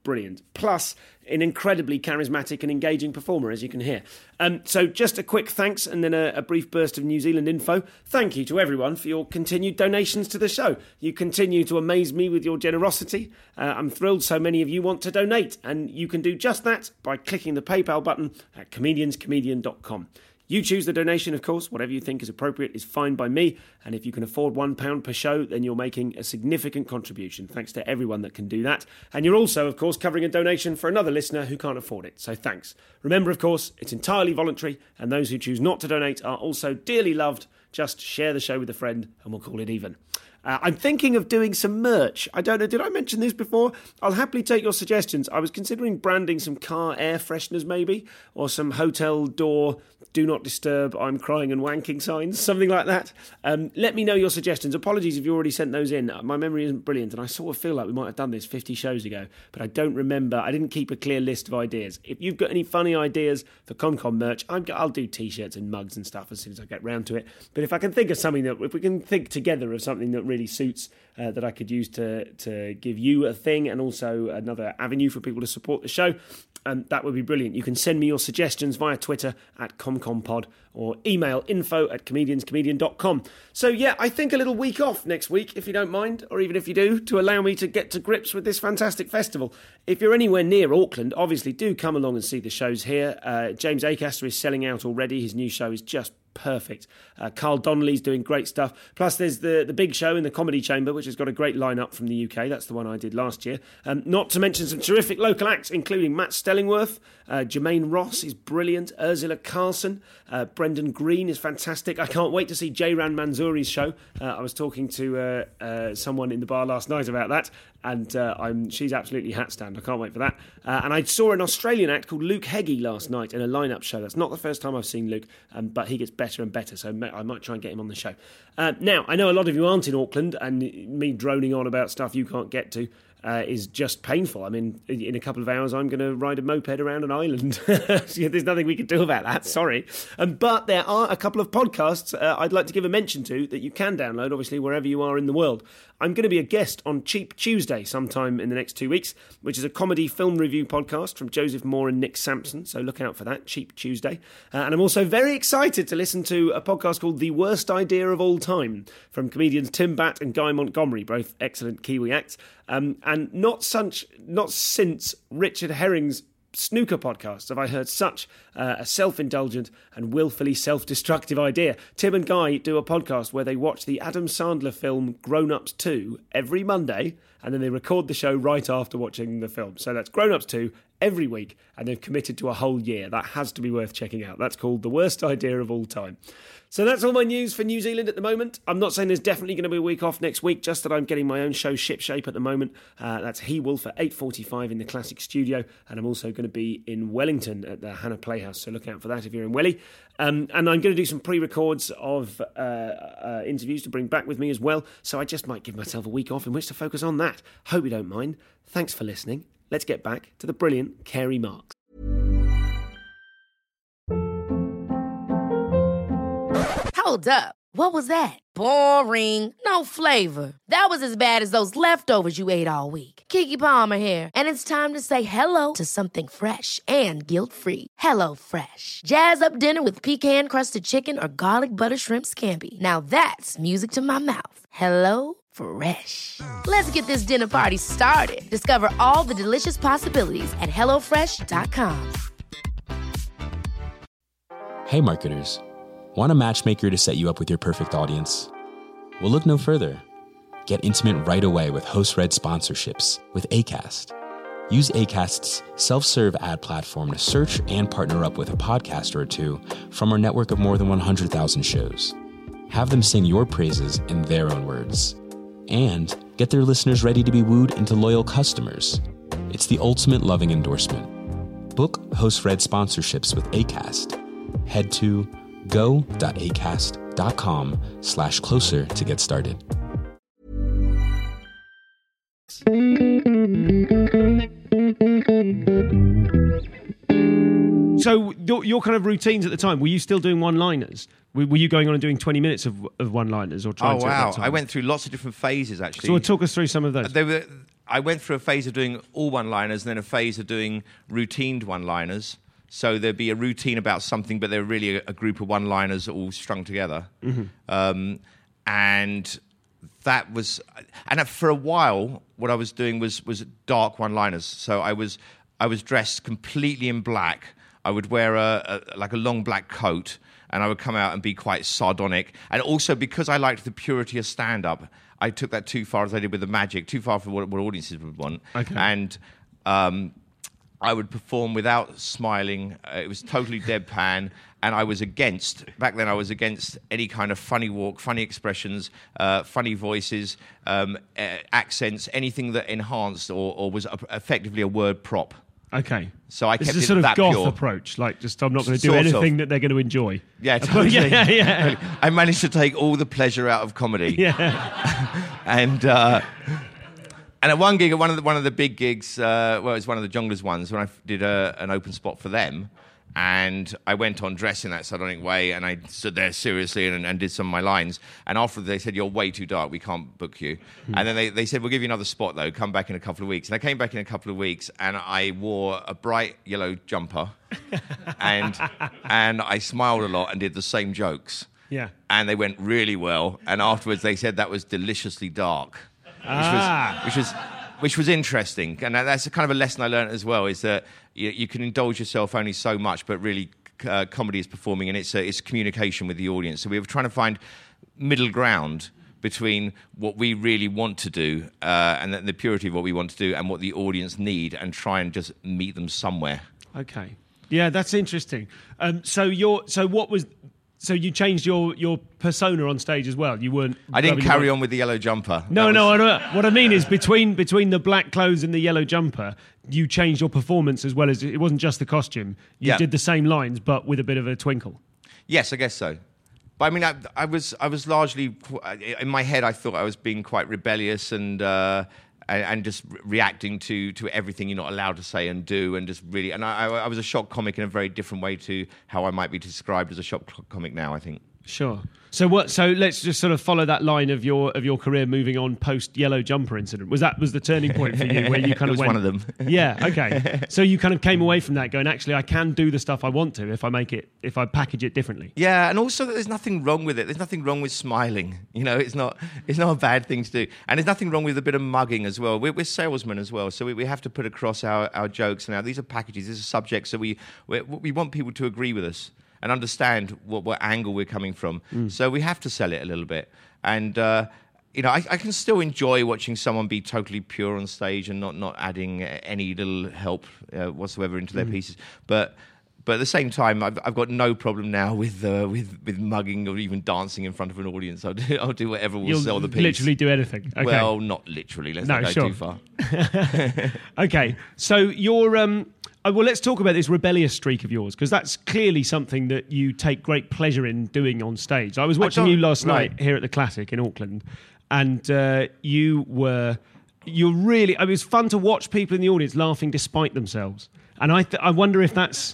Speaker 1: brilliant. Plus, an incredibly charismatic and engaging performer, as you can hear. Um, so just a quick thanks and then a, a brief burst of New Zealand info. Thank you to everyone for your continued donations to the show. You continue to amaze me with your generosity. Uh, I'm thrilled so many of you want to donate, and you can do just that by clicking the PayPal button at comedians comedian dot com. You choose the donation, of course. Whatever you think is appropriate is fine by me. And if you can afford one pound per show, then you're making a significant contribution. Thanks to everyone that can do that. And you're also, of course, covering a donation for another listener who can't afford it. So thanks. Remember, of course, it's entirely voluntary. And those who choose not to donate are also dearly loved. Just share the show with a friend and we'll call it even. Uh, I'm thinking of doing some merch. I don't know, did I mention this before? I'll happily take your suggestions. I was considering branding some car air fresheners maybe, or some hotel door do not disturb, I'm crying and wanking signs, something like that. Um, let me know your suggestions. Apologies if you already sent those in. My memory isn't brilliant, and I sort of feel like we might have done this fifty shows ago, but I don't remember. I didn't keep a clear list of ideas. If you've got any funny ideas for ComCom merch, I'm, I'll do T-shirts and mugs and stuff as soon as I get round to it. But if I can think of something that, if we can think together of something that really suits, uh, that I could use to to give you a thing and also another avenue for people to support the show, um, that would be brilliant. You can send me your suggestions via Twitter at ComComPod or email info at comedians comedian dot com. So yeah, I think a little week off next week, if you don't mind, or even if you do, to allow me to get to grips with this fantastic festival. If you're anywhere near Auckland, obviously do come along and see the shows here. Uh, James Acaster is selling out already. His new show is just perfect. Uh, Carl Donnelly's doing great stuff. Plus there's the, the big show in the Comedy Chamber, which has got a great lineup from the U K. That's the one I did last year. Um, not to mention some terrific local acts, including Matt Stellingworth, uh, Jermaine Ross is brilliant, Ursula Carlson, uh, Brendan Green is fantastic. I can't wait to see Jayran Mansouri's show. Uh, I was talking to uh, uh, someone in the bar last night about that, and uh, I'm she's absolutely hat stand. I can't wait for that. Uh, and I saw an Australian act called Luke Heggie last night in a lineup show. That's not the first time I've seen Luke, um, but he gets better and better, so I might try and get him on the show. Uh, now, I know a lot of you aren't in Auckland, and me droning on about stuff you can't get to uh, is just painful. I mean, in a couple of hours, I'm going to ride a moped around an island. There's nothing we can do about that, sorry. Um, but there are a couple of podcasts uh, I'd like to give a mention to that you can download, obviously, wherever you are in the world. I'm going to be a guest on Cheap Tuesday sometime in the next two weeks, which is a comedy film review podcast from Joseph Moore and Nick Sampson, so look out for that, Cheap Tuesday. Uh, and I'm also very excited to listen to a podcast called The Worst Idea of All Time from comedians Tim Batt and Guy Montgomery, both excellent Kiwi acts. Um, and not such, not since Richard Herring's snooker podcast have I heard such uh, a self-indulgent and willfully self-destructive idea. Tim and Guy do a podcast where they watch the Adam Sandler film Grown Ups two every Monday, and then they record the show right after watching the film. So that's Grown Ups two every week, and they've committed to a whole year. That has to be worth checking out. That's called The Worst Idea of All Time. So that's all my news for New Zealand at the moment. I'm not saying there's definitely going to be a week off next week, just that I'm getting my own show shipshape at the moment. Uh, that's He Wolf at eight forty-five in the Classic Studio, and I'm also going to be in Wellington at the Hannah Playhouse, so look out for that if you're in Welly. Um, and I'm going to do some pre-records of uh, uh, interviews to bring back with me as well, so I just might give myself a week off in which to focus on that. Hope you don't mind. Thanks for listening. Let's get back to the brilliant Carey Marks.
Speaker 2: Hold up. What was that? Boring. No flavor. That was as bad as those leftovers you ate all week. Keke Palmer here, and it's time to say hello to something fresh and guilt-free. Hello Fresh. Jazz up dinner with pecan-crusted chicken or garlic butter shrimp scampi. Now that's music to my mouth. Hello Fresh. Let's get this dinner party started. Discover all the delicious possibilities at hello fresh dot com.
Speaker 6: Hey marketers. Want a matchmaker to set you up with your perfect audience? Well, look no further. Get intimate right away with host-read sponsorships with Acast. Use Acast's self-serve ad platform to search and partner up with a podcaster or two from our network of more than one hundred thousand shows. Have them sing your praises in their own words. And get their listeners ready to be wooed into loyal customers. It's the ultimate loving endorsement. Book host-read sponsorships with Acast. Head to go.acast.com slash closer to get started.
Speaker 5: So your, your kind of routines at the time, were you still doing one-liners? Were, were you going on and doing twenty minutes of, of one-liners or trying
Speaker 4: oh,
Speaker 5: to?
Speaker 4: Oh, wow.
Speaker 5: At that time?
Speaker 4: I went through lots of different phases, actually.
Speaker 5: So talk us through some of those.
Speaker 4: They were... I went through a phase of doing all one-liners and then a phase of doing routined one-liners. So there'd be a routine about something, but they're really a, a group of one-liners all strung together. Mm-hmm. Um, and that was... And for a while, what I was doing was was dark one-liners. So I was I was dressed completely in black. I would wear a, a like a long black coat, and I would come out and be quite sardonic. And also, because I liked the purity of stand-up, I took that too far, as I did with the magic, too far for what, what audiences would want.
Speaker 5: Okay.
Speaker 4: And um, I would perform without smiling. Uh, it was totally deadpan, and I was against, back then I was against any kind of funny walk, funny expressions, uh, funny voices, um, uh, accents, anything that enhanced or, or was a, effectively a word prop.
Speaker 5: Okay.
Speaker 4: So I
Speaker 5: this
Speaker 4: kept
Speaker 5: is a
Speaker 4: it
Speaker 5: sort of
Speaker 4: that
Speaker 5: goth
Speaker 4: pure.
Speaker 5: approach, like just I'm not going to do
Speaker 4: Sort
Speaker 5: anything
Speaker 4: of.
Speaker 5: that they're going to enjoy.
Speaker 4: Yeah, totally.
Speaker 5: yeah, yeah.
Speaker 4: I managed to take all the pleasure out of comedy.
Speaker 5: Yeah.
Speaker 4: and uh, and at one gig, at one of the, one of the big gigs, uh, well, it was one of the Jongleurs ones, when I did a, an open spot for them, and I went on dressed in that sardonic way, and I stood there seriously and, and did some of my lines. And after they said, "You're way too dark, we can't book you." Hmm. And then they, they said, "We'll give you another spot, though. Come back in a couple of weeks." And I came back in a couple of weeks, and I wore a bright yellow jumper, and and I smiled a lot and did the same jokes.
Speaker 5: Yeah.
Speaker 4: And they went really well. And afterwards, they said that was deliciously dark, which
Speaker 5: Ah.
Speaker 4: was which was which was interesting. And that's a kind of a lesson I learned as well, is that you, you can indulge yourself only so much, but really uh, comedy is performing, and it's, uh, it's communication with the audience. So we were trying to find middle ground between what we really want to do uh, and the, the purity of what we want to do and what the audience need, and try and just meet them somewhere.
Speaker 5: Okay. Yeah, that's interesting. Um, so you're so what was so you changed your, your persona on stage as well. You weren't.
Speaker 4: I didn't
Speaker 5: rubbing
Speaker 4: carry
Speaker 5: your-
Speaker 4: on with the yellow jumper.
Speaker 5: No,
Speaker 4: That
Speaker 5: no.
Speaker 4: was-
Speaker 5: I don't, what I mean is between between the black clothes and the yellow jumper, you changed your performance as well as it wasn't just the costume. You
Speaker 4: Yeah.
Speaker 5: did the same lines, but with a bit of a twinkle.
Speaker 4: Yes, I guess so. But I mean, I, I was I was largely in my head. I thought I was being quite rebellious and uh, and, and just re- reacting to to everything you're not allowed to say and do, and just really. And I, I was a shock comic in a very different way to how I might be described as a shock comic now, I think.
Speaker 5: Sure. So what? So let's just sort of follow that line of your of your career moving on post yellow jumper incident. Was that was the turning point for you where you kind
Speaker 4: It
Speaker 5: of
Speaker 4: was
Speaker 5: went?
Speaker 4: one of them.
Speaker 5: Yeah. Okay. So you kind of came away from that going, actually, I can do the stuff I want to if I make it if I package it differently.
Speaker 4: Yeah, and also that there's nothing wrong with it. There's nothing wrong with smiling. You know, it's not it's not a bad thing to do. And there's nothing wrong with a bit of mugging as well. We're, we're salesmen as well, so we, we have to put across our, our jokes. Now, these are packages, these are subjects, so we, we we want people to agree with us and understand what, what angle we're coming from. Mm. So we have to sell it a little bit. And, uh, you know, I, I can still enjoy watching someone be totally pure on stage and not, not adding any little help uh, whatsoever into their mm. pieces. But... But at the same time, I've, I've got no problem now with uh, with with mugging or even dancing in front of an audience. I'll do, I'll do whatever will
Speaker 5: You'll
Speaker 4: sell the piece.
Speaker 5: literally do anything. Okay.
Speaker 4: Well, not literally. Let's
Speaker 5: No,
Speaker 4: not go
Speaker 5: sure.
Speaker 4: too far.
Speaker 5: Okay, so you're. Um, oh, well, let's talk about this rebellious streak of yours, because that's clearly something that you take great pleasure in doing on stage. I was watching
Speaker 4: don't-
Speaker 5: you last
Speaker 4: right.
Speaker 5: night here at the Classic in Auckland, and uh, you were. You're really. I mean, it was fun to watch people in the audience laughing despite themselves, and I. Th- I wonder if that's.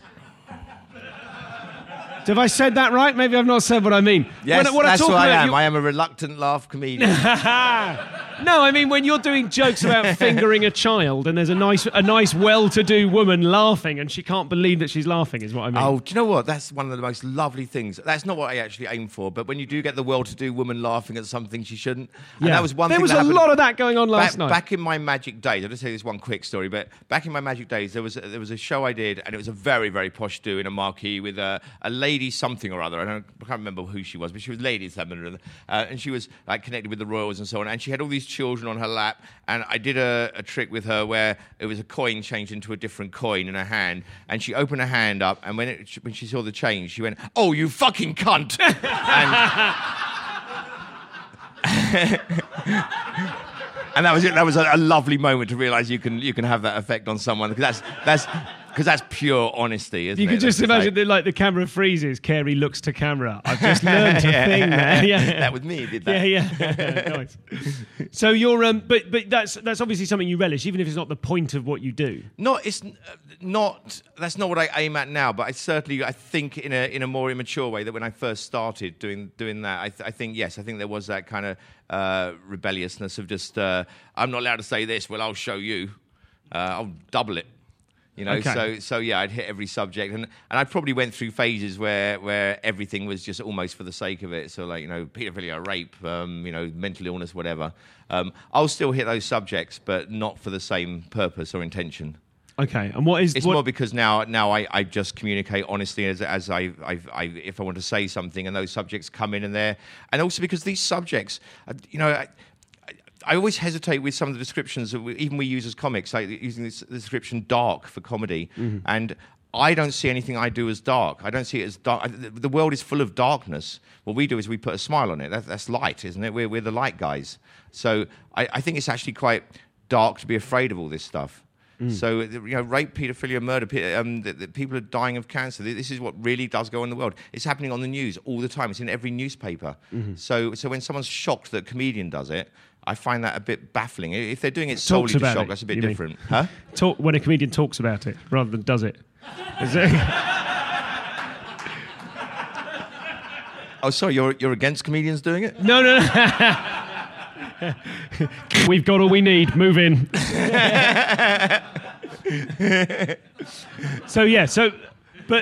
Speaker 5: Have I said that right? Maybe I've not said what I mean.
Speaker 4: Yes,
Speaker 5: When- when
Speaker 4: that's
Speaker 5: talk
Speaker 4: who I
Speaker 5: about
Speaker 4: am.
Speaker 5: you-
Speaker 4: I am a reluctant laugh comedian.
Speaker 5: No, I mean when you're doing jokes about fingering a child and there's a nice, a nice, well-to-do woman laughing and she can't believe that she's laughing, is what I mean.
Speaker 4: Oh, do you know what? That's one of the most lovely things. That's not what I actually aim for. But when you do get the well-to-do woman laughing at something she shouldn't, and
Speaker 5: Yeah.
Speaker 4: that was one
Speaker 5: There
Speaker 4: thing
Speaker 5: was
Speaker 4: that
Speaker 5: a
Speaker 4: happened-
Speaker 5: lot of that going on last
Speaker 4: back,
Speaker 5: night.
Speaker 4: Back in my magic days, I'll just say this one quick story. But back in my magic days, there was a, there was a show I did, and it was a very very posh do in a marquee with a, a lady something or other. I don't, I can't remember who she was, but she was lady something or other, uh, and she was like connected with the royals and so on. And she had all these children on her lap. And I did a, a trick with her where it was a coin changed into a different coin in her hand, and she opened her hand up, and when it, when she saw the change, she went, "Oh, you fucking cunt!" and, and that was it. That was a, a lovely moment to realise you can you can have that effect on someone, because that's that's Because that's pure honesty, isn't
Speaker 5: You
Speaker 4: it?
Speaker 5: can just
Speaker 4: That's
Speaker 5: imagine
Speaker 4: like,
Speaker 5: that, like the camera freezes, Carey looks to camera. I've just learned a
Speaker 4: yeah.
Speaker 5: thing there. Yeah,
Speaker 4: That was me, did that?
Speaker 5: Yeah, yeah. Nice. So you're, um, but but that's that's obviously something you relish, even if it's not the point of what you do.
Speaker 4: Not, it's uh, not. That's not what I aim at now. But I certainly, I think, in a in a more immature way, that when I first started doing doing that, I, th- I think yes, I think there was that kind of uh, rebelliousness of just uh, I'm not allowed to say this. Well, I'll show you. Uh, I'll double it. You know,
Speaker 5: Okay.
Speaker 4: so so yeah, I'd hit every subject, and, and I probably went through phases where, where everything was just almost for the sake of it. So like, you know, paedophilia, rape, um, you know, mental illness, whatever. Um, I'll still hit those subjects, but not for the same purpose or intention.
Speaker 5: Okay, and what is
Speaker 4: It's
Speaker 5: what,
Speaker 4: more because now now I, I just communicate honestly as as I, I, I if I want to say something, and those subjects come in and there, and also because these subjects, uh, you know. I, I always hesitate with some of the descriptions that we, even we use as comics, like using this description dark for comedy. Mm-hmm. And I don't see anything I do as dark. I don't see it as dark. The world is full of darkness. What we do is we put a smile on it. That, that's light, isn't it? We're, we're the light guys. So I, I think it's actually quite dark to be afraid of all this stuff. Mm. So, you know, rape, paedophilia, murder, um, the, the people are dying of cancer. This is what really does go on in the world. It's happening on the news all the time. It's in every newspaper. Mm-hmm. So, so when someone's shocked that a comedian does it, I find that a bit baffling. If they're doing it solely to shock,
Speaker 5: it,
Speaker 4: that's a bit different.
Speaker 5: Mean?
Speaker 4: Huh?
Speaker 5: Talk, when a comedian talks about it rather than does it. Is it?
Speaker 4: Oh, sorry, you're you're against comedians doing it?
Speaker 5: No, no, no. We've got all we need. Move in. So yeah, so but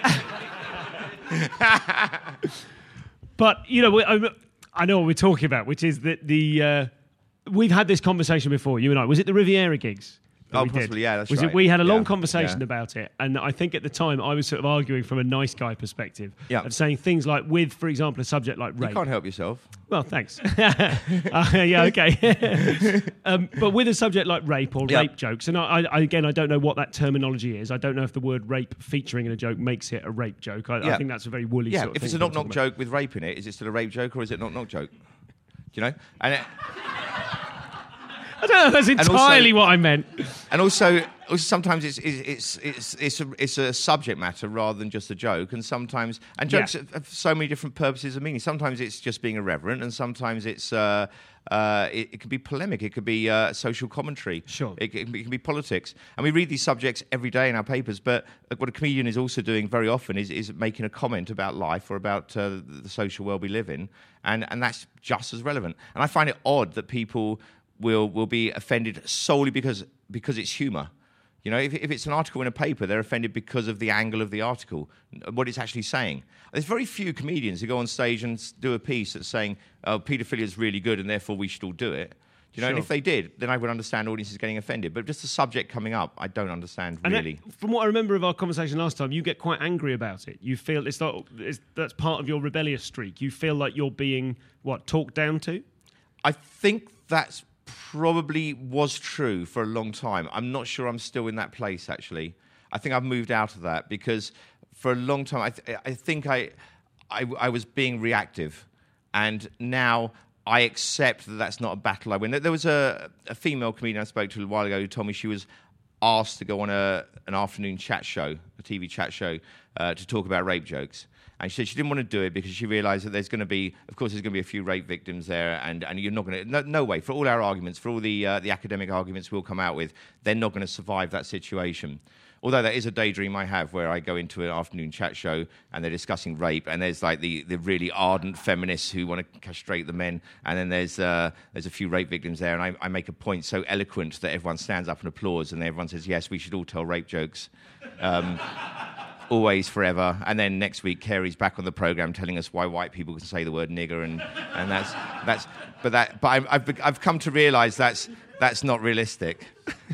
Speaker 5: but you know, I, I know what we're talking about, which is that the uh, we've had this conversation before. You and I. Was it the Riviera gigs?
Speaker 4: Oh,
Speaker 5: we
Speaker 4: possibly,
Speaker 5: did?
Speaker 4: yeah, that's
Speaker 5: was
Speaker 4: right.
Speaker 5: It, we had a long
Speaker 4: Yeah,
Speaker 5: conversation
Speaker 4: yeah.
Speaker 5: about it, and I think at the time I was sort of arguing from a nice guy perspective
Speaker 4: Yeah.
Speaker 5: of saying things like, with, for example, a subject like rape.
Speaker 4: You can't help yourself.
Speaker 5: Well, thanks. uh, yeah, okay. um, but with a subject like rape or
Speaker 4: Yeah.
Speaker 5: rape jokes, and I, I, again, I don't know what that terminology is. I don't know if the word rape featuring in a joke makes it a rape joke. I,
Speaker 4: Yeah.
Speaker 5: I think that's a very woolly
Speaker 4: Yeah,
Speaker 5: sort of
Speaker 4: if
Speaker 5: thing
Speaker 4: it's a
Speaker 5: to
Speaker 4: knock knock
Speaker 5: talk about.
Speaker 4: joke with rape in it, is it still a rape joke or is it knock knock joke? Do you know? And it,
Speaker 5: I don't know if that's
Speaker 4: also-
Speaker 5: entirely what I meant.
Speaker 4: and also, also sometimes it's it's it's it's a, it's a subject matter rather than just a joke, and sometimes and jokes
Speaker 5: Yeah.
Speaker 4: have, have so many different purposes of meaning. Sometimes it's just being irreverent, and sometimes it's uh, uh, it, it can be polemic. It could be uh, social commentary.
Speaker 5: Sure.
Speaker 4: It, it, can be, it can be politics, and we read these subjects every day in our papers. But what a comedian is also doing very often is is making a comment about life or about uh, the social world we live in, and and that's just as relevant. And I find it odd that people will will be offended solely because because it's humour. You know, if, if it's an article in a paper, they're offended because of the angle of the article, what it's actually saying. There's very few comedians who go on stage and s- do a piece that's saying, oh, paedophilia is really good and therefore we should all do it. You know, and
Speaker 5: Sure.
Speaker 4: if they did, then I would understand audiences getting offended. But just the subject coming up, I don't understand
Speaker 5: And
Speaker 4: really.
Speaker 5: that, from what I remember of our conversation last time, you get quite angry about it. You feel it's like it's, that's part of your rebellious streak. You feel like you're being, what, talked down to?
Speaker 4: I think that's probably was true for a long time. I'm not sure I'm still in that place, actually. I think I've moved out of that because for a long time, I, th- I think I, I, I was being reactive. And now I accept that that's not a battle I win. There was a, a female comedian I spoke to a little while ago who told me she was asked to go on a, an afternoon chat show, a T V chat show, uh, to talk about rape jokes. And she said she didn't want to do it because she realised that there's going to be, of course, there's going to be a few rape victims there, and, and you're not going to, no, no way, for all our arguments, for all the uh, the academic arguments we'll come out with, they're not going to survive that situation. Although that is a daydream I have where I go into an afternoon chat show and they're discussing rape, and there's like the, the really ardent feminists who want to castrate the men, and then there's uh, there's a few rape victims there, and I, I make a point so eloquent that everyone stands up and applauds, and everyone says, yes, we should all tell rape jokes. Um, always, forever. And then next week, Carey's back on the program telling us why white people can say the word nigger, and, and that's that's. But that, but I'm, I've I've come to realise that's that's not realistic,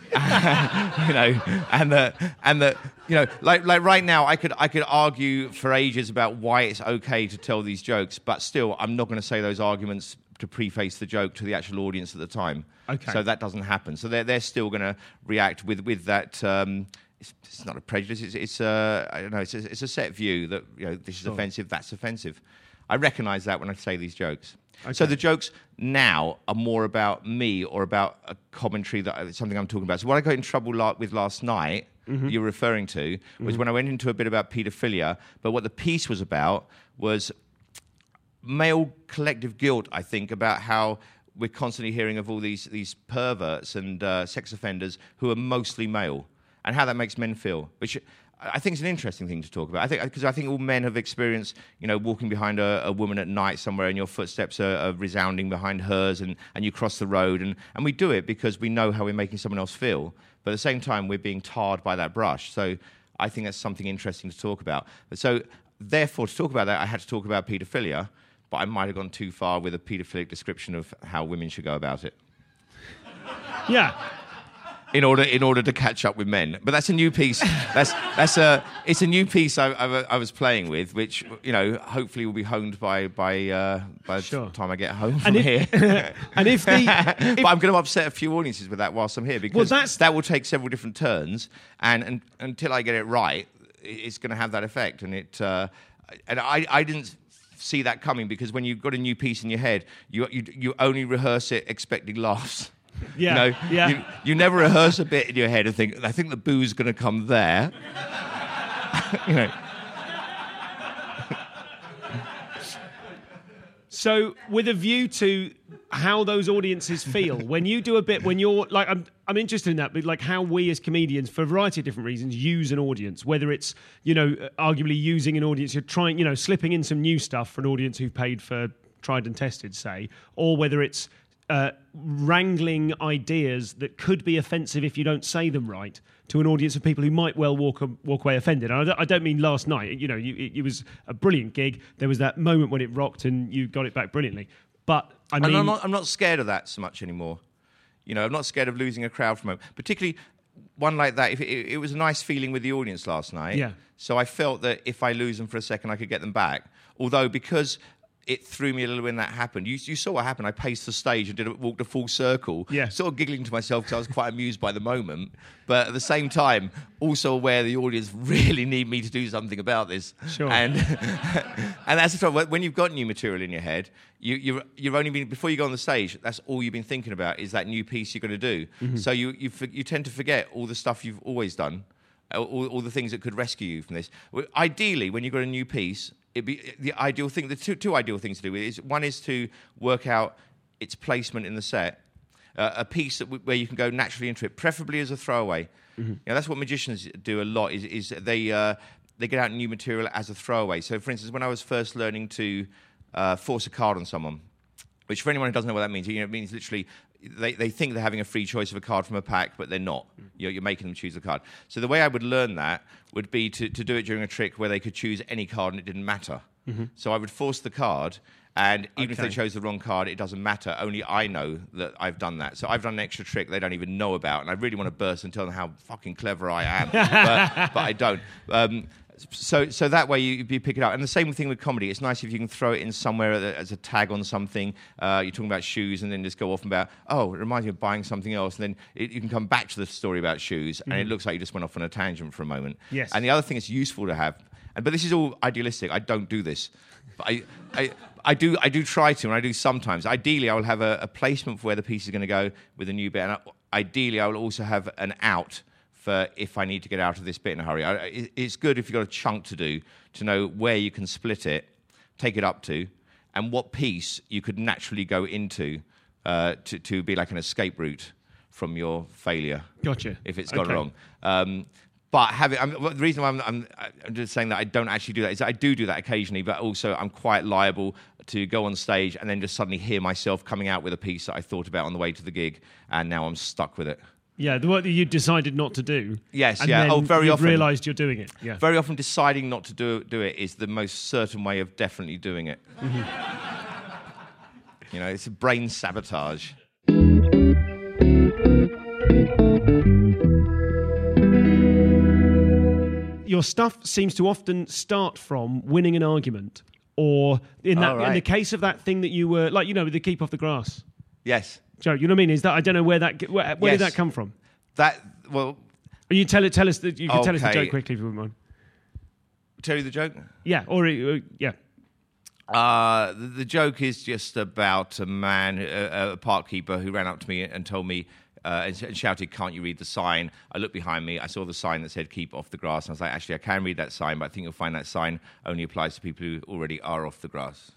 Speaker 4: you know. And the and the you know, like like right now, I could I could argue for ages about why it's okay to tell these jokes, but still, I'm not going to say those arguments to preface the joke to the actual audience at the time.
Speaker 5: Okay.
Speaker 4: So that doesn't happen. So they're they're still going to react with with that. Um, It's, it's not a prejudice. It's, it's uh, I don't know. It's a, it's a set view that, you know, this is
Speaker 5: Sure.
Speaker 4: offensive. That's offensive. I recognise that when I say these jokes.
Speaker 5: Okay.
Speaker 4: So the jokes now are more about me or about a commentary that something I'm talking about. So what I got in trouble la- with last night mm-hmm. you're referring to was mm-hmm. when I went into a bit about paedophilia, but what the piece was about was male collective guilt, I think, about how we're constantly hearing of all these these perverts and uh, sex offenders who are mostly male, and how that makes men feel, which I think is an interesting thing to talk about. I think because I think all men have experienced, you know, walking behind a, a woman at night somewhere, and your footsteps are, are resounding behind hers, and, and you cross the road, and, and we do it because we know how we're making someone else feel, but at the same time we're being tarred by that brush. So I think that's something interesting to talk about. So therefore, to talk about that, I had to talk about paedophilia. But I might have gone too far with a paedophilic description of how women should go about it.
Speaker 5: Yeah.
Speaker 4: In order, in order to catch up with men, but that's a new piece. That's that's a it's a new piece I, I, I was playing with, which you know hopefully will be honed by by uh, by
Speaker 5: sure.
Speaker 4: the time I get home from
Speaker 5: and if,
Speaker 4: here.
Speaker 5: And if the, if,
Speaker 4: but I'm going to upset a few audiences with that whilst I'm here because
Speaker 5: well, that's,
Speaker 4: that will take several different turns, and, and until I get it right, it's going to have that effect. And it uh, and I I didn't see that coming because when you've got a new piece in your head, you you, you only rehearse it expecting laughs.
Speaker 5: Yeah,
Speaker 4: you know,
Speaker 5: yeah.
Speaker 4: You, you never rehearse a bit in your head and think, I think the boo's going to come there. you know.
Speaker 5: So, with a view to how those audiences feel, when you do a bit, when you're like, I'm, I'm interested in that, but like how we as comedians, for a variety of different reasons, use an audience. Whether it's, you know, arguably using an audience, you're trying, you know, slipping in some new stuff for an audience who've paid for tried and tested, say, or whether it's uh, wrangling ideas that could be offensive if you don't say them right to an audience of people who might well walk walk away offended. And I don't, I don't mean last night. You know, you, it, it was a brilliant gig. There was that moment when it rocked and you got it back brilliantly. But I mean,
Speaker 4: and I'm not, I'm not scared of that so much anymore. You know, I'm not scared of losing a crowd from it, particularly one like that. If it, it was a nice feeling with the audience last night.
Speaker 5: Yeah.
Speaker 4: So I felt that if I lose them for a second, I could get them back. Although because it threw me a little when that happened. You, you saw what happened. I paced the stage and did a, walked a full circle,
Speaker 5: yeah.
Speaker 4: sort of giggling to myself because I was quite amused by the moment. But at the same time, also aware the audience really need me to do something about this.
Speaker 5: Sure.
Speaker 4: And and that's the trouble. When you've got new material in your head, you, you're, you've only been, before you go on the stage, that's all you've been thinking about is that new piece you're going to do. Mm-hmm. So you, you you tend to forget all the stuff you've always done, all, all the things that could rescue you from this. Ideally, when you've got a new piece, it'd be the ideal thing. The two, two ideal things to do is one is to work out its placement in the set, uh, a piece that w- where you can go naturally into it, preferably as a throwaway. Mm-hmm. You know, that's what magicians do a lot. Is, is they uh, they get out new material as a throwaway. So, for instance, when I was first learning to uh, force a card on someone, which for anyone who doesn't know what that means, you know, it means literally they, they think they're having a free choice of a card from a pack, but they're not. Mm. You're, you're making them choose a card. So the way I would learn that would be to, to do it during a trick where they could choose any card and it didn't matter. Mm-hmm. So I would force the card, and even okay. if they chose the wrong card, it doesn't matter. Only I know that I've done that. So I've done an extra trick they don't even know about, and I really want to burst and tell them how fucking clever I am, but, but I don't. Um, So, so that way you, you pick it up. And the same thing with comedy. It's nice if you can throw it in somewhere as a tag on something. Uh, you're talking about shoes, and then just go off and about, oh, it reminds me of buying something else. And then it, you can come back to the story about shoes, mm. and it looks like you just went off on a tangent for a moment.
Speaker 5: Yes.
Speaker 4: And the other thing it's useful to have, and but this is all idealistic. I don't do this. But I, I, I do, I do try to, and I do sometimes. Ideally, I will have a, a placement for where the piece is going to go with a new bit. And I, ideally, I will also have an out for if I need to get out of this bit in a hurry. I, it, it's good if you've got a chunk to do to know where you can split it, take it up to, and what piece you could naturally go into uh, to, to be like an escape route from your failure.
Speaker 5: Gotcha.
Speaker 4: If it's gone
Speaker 5: okay.
Speaker 4: wrong. Um, but having, I'm, the reason why I'm, I'm, I'm just saying that I don't actually do that is that I do do that occasionally, but also I'm quite liable to go on stage and then just suddenly hear myself coming out with a piece that I thought about on the way to the gig, and now I'm stuck with it.
Speaker 5: Yeah, the work that you decided not to do.
Speaker 4: Yes,
Speaker 5: and
Speaker 4: yeah.
Speaker 5: Then
Speaker 4: oh, very
Speaker 5: you've
Speaker 4: often.
Speaker 5: realised you're doing it. Yeah.
Speaker 4: Very often, deciding not to do do it is the most certain way of definitely doing it. Mm-hmm. You know, it's a brain sabotage.
Speaker 5: Your stuff seems to often start from winning an argument, or in that,
Speaker 4: oh, right.
Speaker 5: in the case of that thing that you were like, you know, with the keep off the grass.
Speaker 4: Yes.
Speaker 5: Joe, you know what I mean? Is that I don't know where that where, where
Speaker 4: yes.
Speaker 5: did that come from?
Speaker 4: That well,
Speaker 5: you tell it. Tell us that you can
Speaker 4: okay.
Speaker 5: tell us the joke quickly if you wouldn't mind.
Speaker 4: Tell you the joke?
Speaker 5: Yeah, or uh, yeah.
Speaker 4: Uh, the, the joke is just about a man, a, a park keeper, who ran up to me and told me uh, and, and shouted, "Can't you read the sign?" I looked behind me. I saw the sign that said "Keep off the grass." And I was like, "Actually, I can read that sign, but I think you'll find that sign only applies to people who already are off the grass."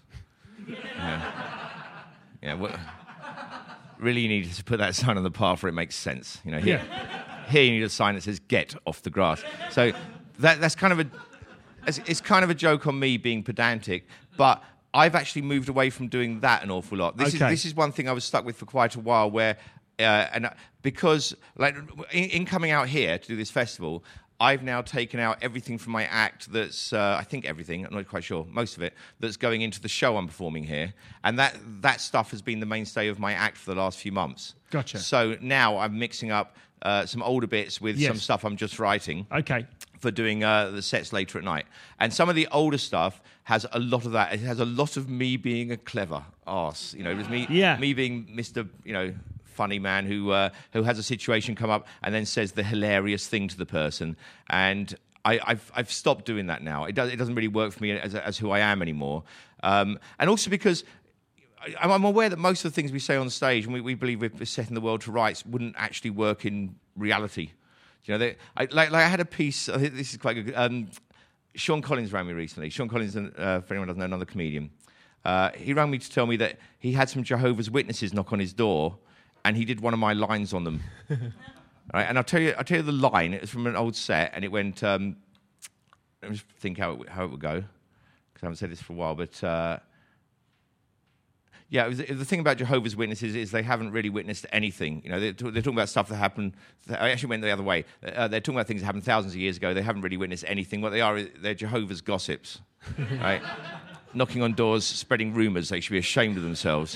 Speaker 4: Yeah. Yeah. Well, really, you need to put that sign on the path where it makes sense. You know, here, yeah. here you need a sign that says "Get off the grass." So that that's kind of a it's, it's kind of a joke on me being pedantic, but I've actually moved away from doing that an awful lot. This
Speaker 5: okay.
Speaker 4: is this is one thing I was stuck with for quite a while, where uh, and because like in, in coming out here to do this festival, I've now taken out everything from my act that's, uh, I think everything, I'm not quite sure, most of it, that's going into the show I'm performing here. And that, that stuff has been the mainstay of my act for the last few months.
Speaker 5: Gotcha.
Speaker 4: So now I'm mixing up uh, some older bits with
Speaker 5: yes.
Speaker 4: some stuff I'm just writing.
Speaker 5: Okay.
Speaker 4: For doing uh, the sets later at night. And some of the older stuff has a lot of that. It has a lot of me being a clever arse. You know, it was me,
Speaker 5: yeah.
Speaker 4: me being Mister, you know, funny man who uh, who has a situation come up and then says the hilarious thing to the person. And I, I've I've stopped doing that now. It does it doesn't really work for me as as who I am anymore. Um, and also because I, I'm aware that most of the things we say on stage and we, we believe we're setting the world to rights wouldn't actually work in reality. You know, they, I, like, like I had a piece. I think this is quite good. Um, Sean Collins rang me recently. Sean Collins, uh, for anyone who doesn't know, another comedian. Uh, he rang me to tell me that he had some Jehovah's Witnesses knock on his door, and he did one of my lines on them. All right, and I'll tell you, I'll tell you the line. It was from an old set, and it went. Um, let me just think how it, how it would go, because I haven't said this for a while, but. Uh, Yeah, it was, the thing about Jehovah's Witnesses is they haven't really witnessed anything. You know, they're, they're talking about stuff that happened. I actually went the other way. Uh, they're talking about things that happened thousands of years ago. They haven't really witnessed anything. What they are, they're Jehovah's gossips, right? Knocking on doors, spreading rumours. They should be ashamed of themselves.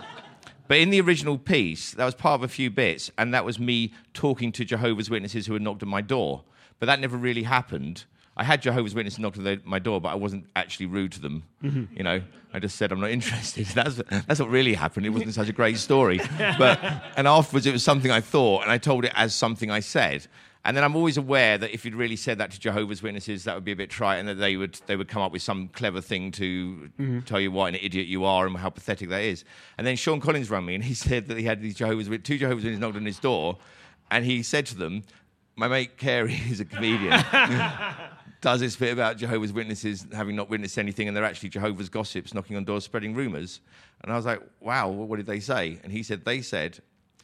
Speaker 4: But in the original piece, that was part of a few bits, and that was me talking to Jehovah's Witnesses who had knocked at my door. But that never really happened. I had Jehovah's Witnesses knock on my door, but I wasn't actually rude to them. Mm-hmm. You know, I just said I'm not interested. That's that's what really happened. It wasn't such a great story, but and afterwards it was something I thought, and I told it as something I said. And then I'm always aware that if you'd really said that to Jehovah's Witnesses, that would be a bit trite, and that they would they would come up with some clever thing to mm-hmm. tell you what an idiot you are and how pathetic that is. And then Sean Collins rang me, and he said that he had these Jehovah's two Jehovah's Witnesses knocked on his door, and he said to them, "My mate Carey is a comedian." Does this bit about Jehovah's Witnesses having not witnessed anything, and they're actually Jehovah's gossips knocking on doors, spreading rumours. And I was like, wow, what did they say? And he said, they said,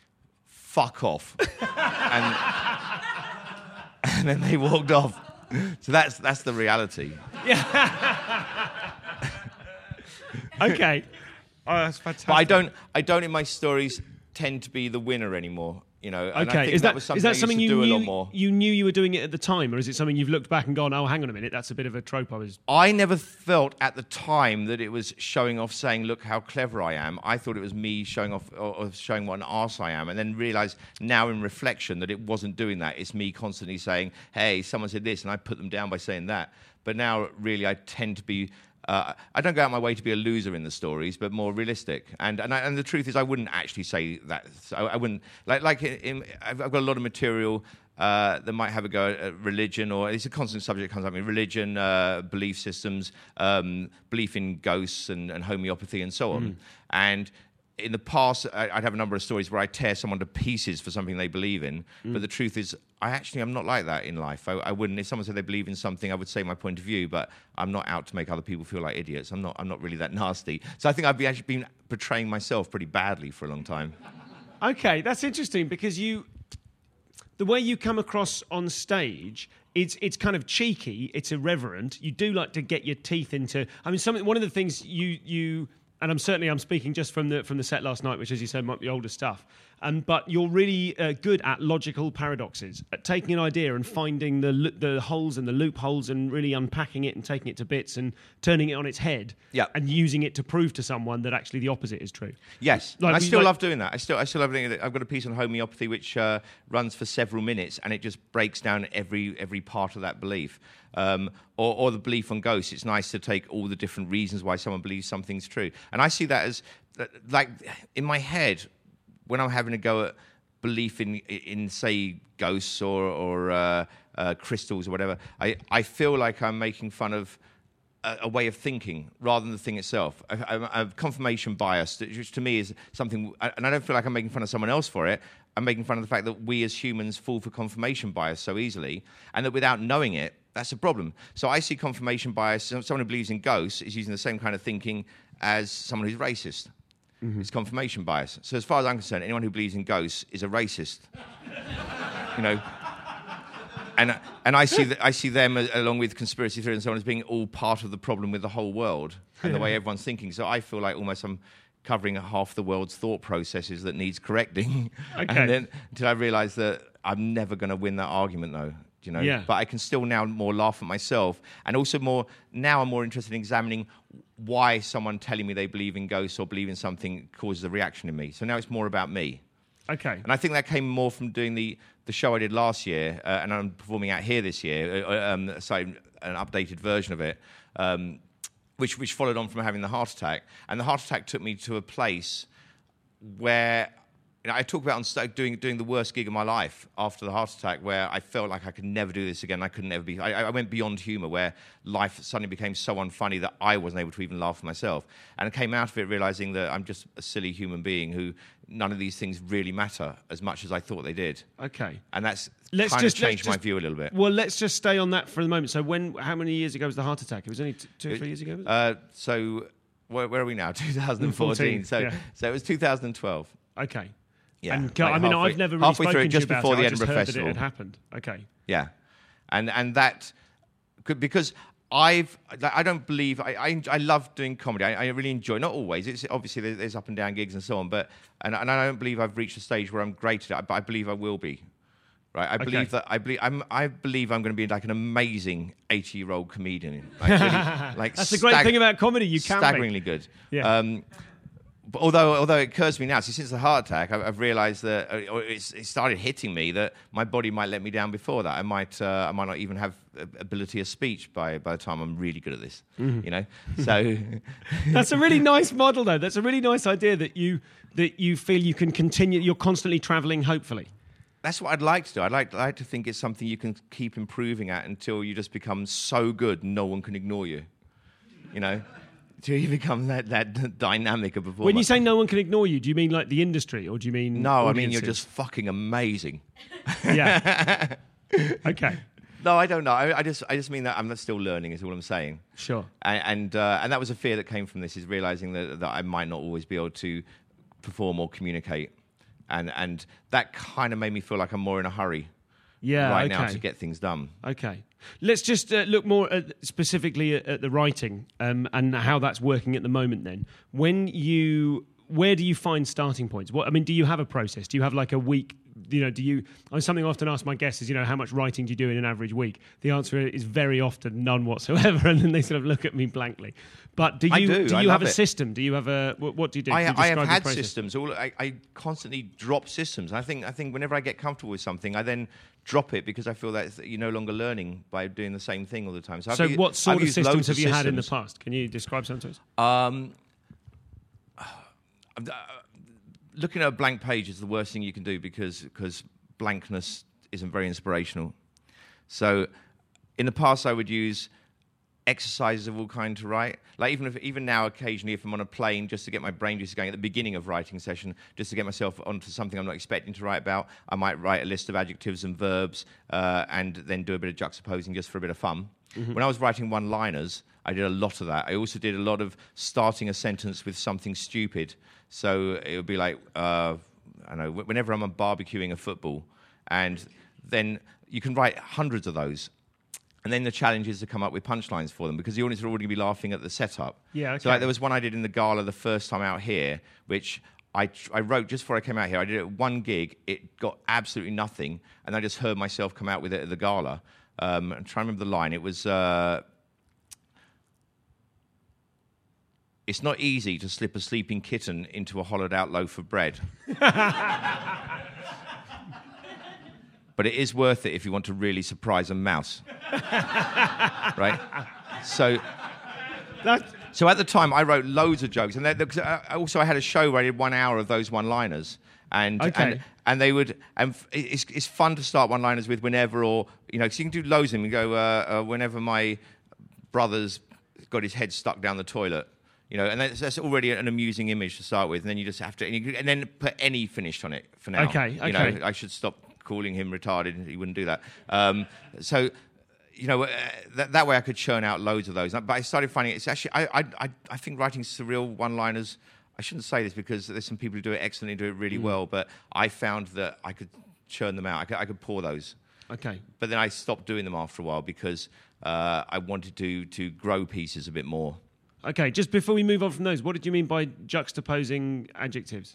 Speaker 4: fuck off. and, and then they walked off. So that's that's the reality.
Speaker 5: Okay. Oh, that's fantastic.
Speaker 4: But I don't, I don't in my stories tend to be the winner anymore. You know, and
Speaker 5: okay.
Speaker 4: I think
Speaker 5: is that,
Speaker 4: that was something,
Speaker 5: is that
Speaker 4: I
Speaker 5: something
Speaker 4: used
Speaker 5: you
Speaker 4: to do
Speaker 5: knew?
Speaker 4: A lot more.
Speaker 5: You knew you were doing it at the time, or is it something you've looked back and gone, "Oh, hang on a minute, that's a bit of a trope"? I was.
Speaker 4: I never felt at the time that it was showing off, saying, "Look how clever I am." I thought it was me showing off, or, or showing what an arse I am, and then realised now in reflection that it wasn't doing that. It's me constantly saying, "Hey, someone said this," and I put them down by saying that. But now, really, I tend to be. Uh, I don't go out my way to be a loser in the stories, but more realistic. And and, I, and the truth is, I wouldn't actually say that. So I wouldn't like like. In, I've got a lot of material uh, that might have a go at religion, or it's a constant subject that comes up. I mean, religion, uh, belief systems, um, belief in ghosts and, and homeopathy, and so on. Mm. And in the past, I'd have a number of stories where I tear someone to pieces for something they believe in. Mm. But the truth is, I actually am not like that in life. I, I wouldn't. If someone said they believe in something, I would say my point of view. But I'm not out to make other people feel like idiots. I'm not. I'm not really that nasty. So I think I've be actually been portraying myself pretty badly for a long time.
Speaker 5: Okay, that's interesting because you, the way you come across on stage. It's it's kind of cheeky. It's irreverent. You do like to get your teeth into. I mean, something. One of the things you you. And I'm certainly I'm speaking just from the from the set last night, which, as you said, might be older stuff. Um, but you're really uh, good at logical paradoxes, at taking an idea and finding the the holes and the loopholes, and really unpacking it and taking it to bits and turning it on its head,
Speaker 4: yeah.
Speaker 5: and using it to prove to someone that actually the opposite is true.
Speaker 4: Yes,
Speaker 5: like,
Speaker 4: I still
Speaker 5: like,
Speaker 4: love doing that. I still I still love doing it. I've got a piece on homeopathy which uh, runs for several minutes, and it just breaks down every every part of that belief. Um, or, or the belief on ghosts. It's nice to take all the different reasons why someone believes something's true. And I see that as, like, in my head, when I'm having a go at belief in, in say, ghosts or, or uh, uh, crystals or whatever, I, I feel like I'm making fun of a, a way of thinking rather than the thing itself. A, a, a confirmation bias, which to me is something, and I don't feel like I'm making fun of someone else for it. I'm making fun of the fact that we as humans fall for confirmation bias so easily, and that without knowing it, that's a problem. So I see confirmation bias, someone who believes in ghosts is using the same kind of thinking as someone who's racist. Mm-hmm. It's confirmation bias. So as far as I'm concerned, anyone who believes in ghosts is a racist. You know, and and I see that I see them as, along with conspiracy theory and so on as being all part of the problem with the whole world and the way everyone's thinking. So I feel like almost I'm covering half the world's thought processes that needs correcting.
Speaker 5: Okay.
Speaker 4: And then until I realise that I'm never going to win that argument, though. You know,
Speaker 5: yeah.
Speaker 4: But I can still now more laugh at myself, and also more now I'm more interested in examining why someone telling me they believe in ghosts or believe in something causes a reaction in me. So now it's more about me.
Speaker 5: Okay.
Speaker 4: And I think that came more from doing the, the show I did last year, uh, and I'm performing out here this year, uh, um, so an updated version of it, um, which which followed on from having the heart attack. And the heart attack took me to a place where, you know, I talk about on stage doing doing the worst gig of my life after the heart attack, where I felt like I could never do this again. I could never be. I, I went beyond humour, where life suddenly became so unfunny that I wasn't able to even laugh at myself. And I came out of it realising that I'm just a silly human being who none of these things really matter as much as I thought they did.
Speaker 5: Okay.
Speaker 4: And that's
Speaker 5: let's
Speaker 4: kind
Speaker 5: just,
Speaker 4: of changed
Speaker 5: let's
Speaker 4: my
Speaker 5: just,
Speaker 4: view a little bit.
Speaker 5: Well, let's just stay on that for the moment. So when, how many years ago was the heart attack? It was only t- two or three years ago, was it?
Speaker 4: Uh, so where, where are we now? twenty fourteen.
Speaker 5: fourteen,
Speaker 4: so,
Speaker 5: yeah.
Speaker 4: so it was two thousand twelve.
Speaker 5: Okay.
Speaker 4: Yeah,
Speaker 5: And
Speaker 4: like
Speaker 5: I mean,
Speaker 4: halfway-
Speaker 5: I've never really
Speaker 4: halfway
Speaker 5: spoken
Speaker 4: through it,
Speaker 5: to
Speaker 4: just
Speaker 5: you about
Speaker 4: before
Speaker 5: it.
Speaker 4: the
Speaker 5: I just
Speaker 4: Edinburgh
Speaker 5: heard
Speaker 4: Festival.
Speaker 5: that it had happened. Okay.
Speaker 4: Yeah, and and that could, because I've like, I don't believe I, I I love doing comedy. I, I really enjoy. Not always. It's obviously there's, there's up and down gigs and so on. But and and I don't believe I've reached a stage where I'm great at it. But I believe I will be. Right. I believe
Speaker 5: Okay.
Speaker 4: that I believe I'm. I believe I'm going to be like an amazing eighty-year-old comedian. Like, really, like
Speaker 5: That's the great
Speaker 4: stag-
Speaker 5: thing about comedy. You can be.
Speaker 4: staggeringly good.
Speaker 5: Yeah.
Speaker 4: Um, But although, although it occurs to me now, see, since the heart attack, I've, I've realised that uh, or it's, it started hitting me that my body might let me down before that. I might, uh, I might not even have ability of speech by by the time I'm really good at this.
Speaker 5: Mm-hmm.
Speaker 4: You know, so
Speaker 5: That's a really nice model, though. That's a really nice idea that you that you feel you can continue. You're constantly travelling, hopefully.
Speaker 4: that's what I'd like to do. I'd like, like to think it's something you can keep improving at until you just become so good no one can ignore you. You know. Till you become that, that dynamic of performer.
Speaker 5: When you say no one can ignore you, do you mean like the industry, or do you mean
Speaker 4: no, I mean you're
Speaker 5: audiences?
Speaker 4: just fucking amazing.
Speaker 5: Yeah. Okay.
Speaker 4: No, I don't know. I, I just, I just mean that I'm still learning. Is all I'm saying.
Speaker 5: Sure.
Speaker 4: And and, uh, and that was a fear that came from this: is realizing that that I might not always be able to perform or communicate, and and that kind of made me feel like I'm more in a hurry
Speaker 5: Yeah.
Speaker 4: right
Speaker 5: okay.
Speaker 4: now to get things done.
Speaker 5: Okay. Let's just uh, look more at, specifically at, at the writing um, and how that's working at the moment then. When you, where do you find starting points? What I mean, do you have a process? Do you have like a week, you know, do you, I mean, something I often ask my guests is, you know, how much writing do you do in an average week? The answer is very often none whatsoever, and then they sort of look at me blankly. But do you,
Speaker 4: I do. I
Speaker 5: you have
Speaker 4: love
Speaker 5: a
Speaker 4: it.
Speaker 5: system? Do you have a, what, what do you do?
Speaker 4: I,
Speaker 5: Can you
Speaker 4: I have
Speaker 5: describe your
Speaker 4: had
Speaker 5: process?
Speaker 4: systems. All I, I constantly drop systems. I think I think whenever I get comfortable with something, I then drop it because I feel that you're no longer learning by doing the same thing all the time. So, I've
Speaker 5: So
Speaker 4: u-
Speaker 5: what sort
Speaker 4: I've
Speaker 5: of
Speaker 4: used
Speaker 5: systems
Speaker 4: loads
Speaker 5: have you had in the
Speaker 4: systems.
Speaker 5: past? Can you describe some to us?
Speaker 4: Um, uh, looking at a blank page is the worst thing you can do because because blankness isn't very inspirational. So in the past, I would use exercises of all kind to write. Like even if even now, occasionally, if I'm on a plane, just to get my brain juices going at the beginning of writing session, just to get myself onto something I'm not expecting to write about, I might write a list of adjectives and verbs uh, and then do a bit of juxtaposing just for a bit of fun. Mm-hmm. When I was writing one-liners, I did a lot of that. I also did a lot of starting a sentence with something stupid. So it would be like, uh, I don't know, whenever I'm barbecuing a football, and then you can write hundreds of those. And then the challenge is to come up with punchlines for them because the audience are already going to be laughing at the setup.
Speaker 5: Yeah,
Speaker 4: So
Speaker 5: okay.
Speaker 4: like, there was one I did in the gala the first time out here, which I, I wrote just before I came out here. I did it at one gig. It got absolutely nothing. And I just heard myself come out with it at the gala. Um, I'm trying to remember the line. It was, uh, it's not easy to slip a sleeping kitten into a hollowed out loaf of bread. But it is worth it if you want to really surprise a mouse. Right? So,
Speaker 5: That,
Speaker 4: so at the time, I wrote loads of jokes. And because I also I had a show where I did one hour of those one-liners. And,
Speaker 5: Okay.
Speaker 4: and and they would, and it's, it's fun to start one-liners with whenever, or, you know, because you can do loads of them. You go, uh, uh, whenever my brother's got his head stuck down the toilet, You know, and that's, that's already an amusing image to start with, and then you just have to, and, you, and then put any finished on it for now.
Speaker 5: Okay,
Speaker 4: You
Speaker 5: okay.
Speaker 4: know, I should stop calling him retarded. He wouldn't do that. Um, so, you know, uh, that, that way I could churn out loads of those. But I started finding it's actually, I, I, I, I think writing surreal one-liners. I shouldn't say this because there's some people who do it excellently, do it really
Speaker 5: Mm.
Speaker 4: well. But I found that I could churn them out. I could, I could pour those.
Speaker 5: Okay.
Speaker 4: But then I stopped doing them after a while because uh, I wanted to to grow pieces a bit more.
Speaker 5: Okay, just before we move on from those, what did you mean by juxtaposing adjectives?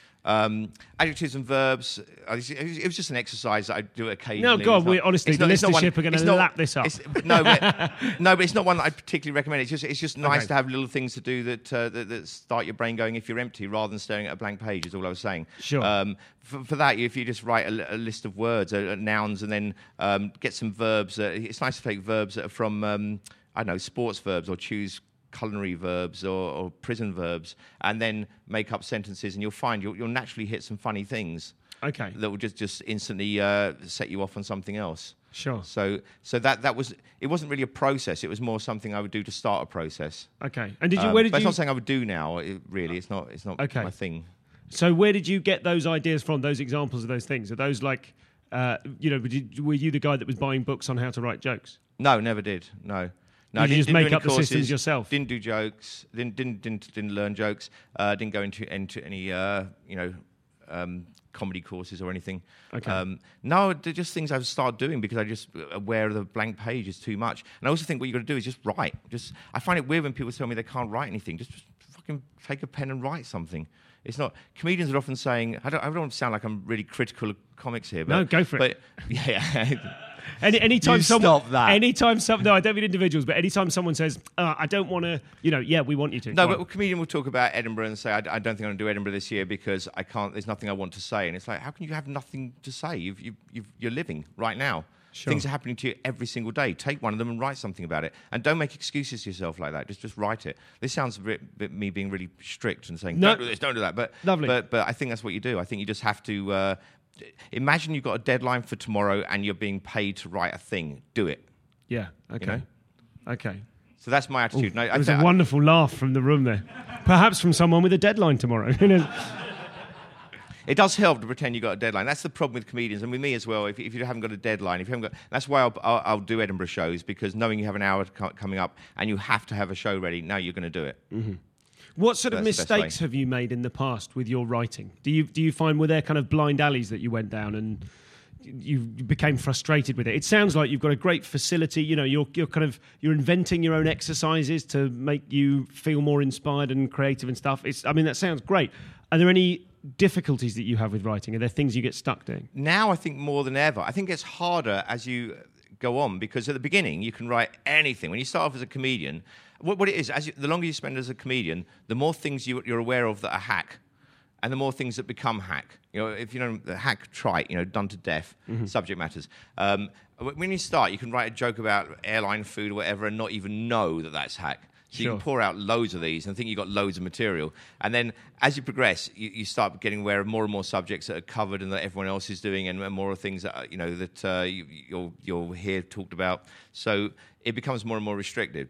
Speaker 4: Um, adjectives and verbs. uh, It was it was just an exercise that I do occasionally.
Speaker 5: No, God,
Speaker 4: It's not-
Speaker 5: we- honestly,
Speaker 4: it's
Speaker 5: the
Speaker 4: not- it's not one-
Speaker 5: listenership are gonna
Speaker 4: it's not-
Speaker 5: lap this up.
Speaker 4: it's- No, but, no, but it's not one that I particularly recommend. It's just it's just nice
Speaker 5: Okay.
Speaker 4: to have little things to do that, uh, that that start your brain going if you're empty, rather than staring at a blank page. Is all I was saying.
Speaker 5: Sure.
Speaker 4: Um, for, for that, if you just write a, li- a list of words, uh, uh, nouns, and then um, get some verbs. Uh, it's nice to take verbs that are from um, I don't know, sports verbs, or choose culinary verbs or, or prison verbs, and then make up sentences, and you'll find you'll, you'll naturally hit some funny things
Speaker 5: Okay.
Speaker 4: that will just, just instantly uh, set you off on something else.
Speaker 5: Sure.
Speaker 4: So so that that was it wasn't really a process. It was more something I would do to start a process.
Speaker 5: Okay. And did you?
Speaker 4: Um,
Speaker 5: where did
Speaker 4: but
Speaker 5: you?
Speaker 4: it's not something I would do now. It, really, it's not. It's not
Speaker 5: Okay.
Speaker 4: my thing.
Speaker 5: So where did you get those ideas from? Those examples of those things? Are those like, uh, you know, were you, were you the guy that was buying books on how to write jokes?
Speaker 4: No, never did. No. No,
Speaker 5: Did you
Speaker 4: I
Speaker 5: just
Speaker 4: didn't, didn't
Speaker 5: make
Speaker 4: do any
Speaker 5: up the systems
Speaker 4: courses,
Speaker 5: yourself?
Speaker 4: Didn't do jokes. Didn't didn't didn't, didn't learn jokes. Uh, didn't go into into any uh, you know um, comedy courses or anything.
Speaker 5: Okay.
Speaker 4: Um, no, they're just things I've started doing because I just aware of the blank page is too much. And I also think what you got to do is just write. Just I find it weird when people tell me they can't write anything. Just, just fucking take a pen and write something. It's not. Comedians are often saying, I don't, I don't want to sound like I'm really critical of comics here. But,
Speaker 5: No, go for it.
Speaker 4: But yeah.
Speaker 5: Any anytime
Speaker 4: You
Speaker 5: someone,
Speaker 4: stop that.
Speaker 5: anytime some, no, I don't mean individuals, but anytime someone says, uh, I don't want to, you know, yeah, we want you to.
Speaker 4: No,
Speaker 5: Go
Speaker 4: but
Speaker 5: on.
Speaker 4: a comedian will talk about Edinburgh and say, I, I don't think I'm going to do Edinburgh this year because I can't. There's nothing I want to say, and it's like, how can you have nothing to say? You've, you've, you've, you're living right now.
Speaker 5: Sure.
Speaker 4: Things are happening to you every single day. Take one of them and write something about it, and don't make excuses to yourself like that. Just, just write it. This sounds a bit, bit me being really strict and saying,
Speaker 5: No.
Speaker 4: don't do this, don't do that. But
Speaker 5: Lovely.
Speaker 4: But, but I think that's what you do. I think you just have to. Uh, Imagine you've got a deadline for tomorrow and you're being paid to write a thing. Do it.
Speaker 5: Yeah. Okay.
Speaker 4: know?
Speaker 5: Okay.
Speaker 4: So that's my attitude. And I- I
Speaker 5: There was
Speaker 4: think-
Speaker 5: a wonderful laugh from the room there. Perhaps from someone with a deadline tomorrow. You know?
Speaker 4: It does help to pretend you've got a deadline. That's the problem with comedians, and with me as well. If, if you haven't got a deadline, if you haven't got, that's why I'll, I'll, I'll do Edinburgh shows, because knowing you have an hour co- coming up and you have to have a show ready, now you're going to do it.
Speaker 5: What sort of
Speaker 4: That's the best way.
Speaker 5: mistakes have you made in the past with your writing? Do you do you find were there kind of blind alleys that you went down and you became frustrated with it? It sounds like you've got a great facility. You know, you're you're kind of you're inventing your own exercises to make you feel more inspired and creative and stuff. It's I mean that sounds great. Are there any difficulties that you have with writing? Are there things you get stuck doing?
Speaker 4: Now I think more than ever. I think it's harder as you go on, because at the beginning you can write anything. When you start off as a comedian, what, what it is, as you, the longer you spend as a comedian, the more things you, you're aware of that are hack, and the more things that become hack. You know, if you know the hack trite, you know, done to death, subject matters. Um, when you start, you can write a joke about airline food or whatever and not even know that that's hack. So you
Speaker 5: Sure.
Speaker 4: can pour out loads of these and think you've got loads of material. And then as you progress, you, you start getting aware of more and more subjects that are covered and that everyone else is doing, and more things that, are, you know, that uh, you, you'll, you'll hear talked about. So it becomes more and more restricted.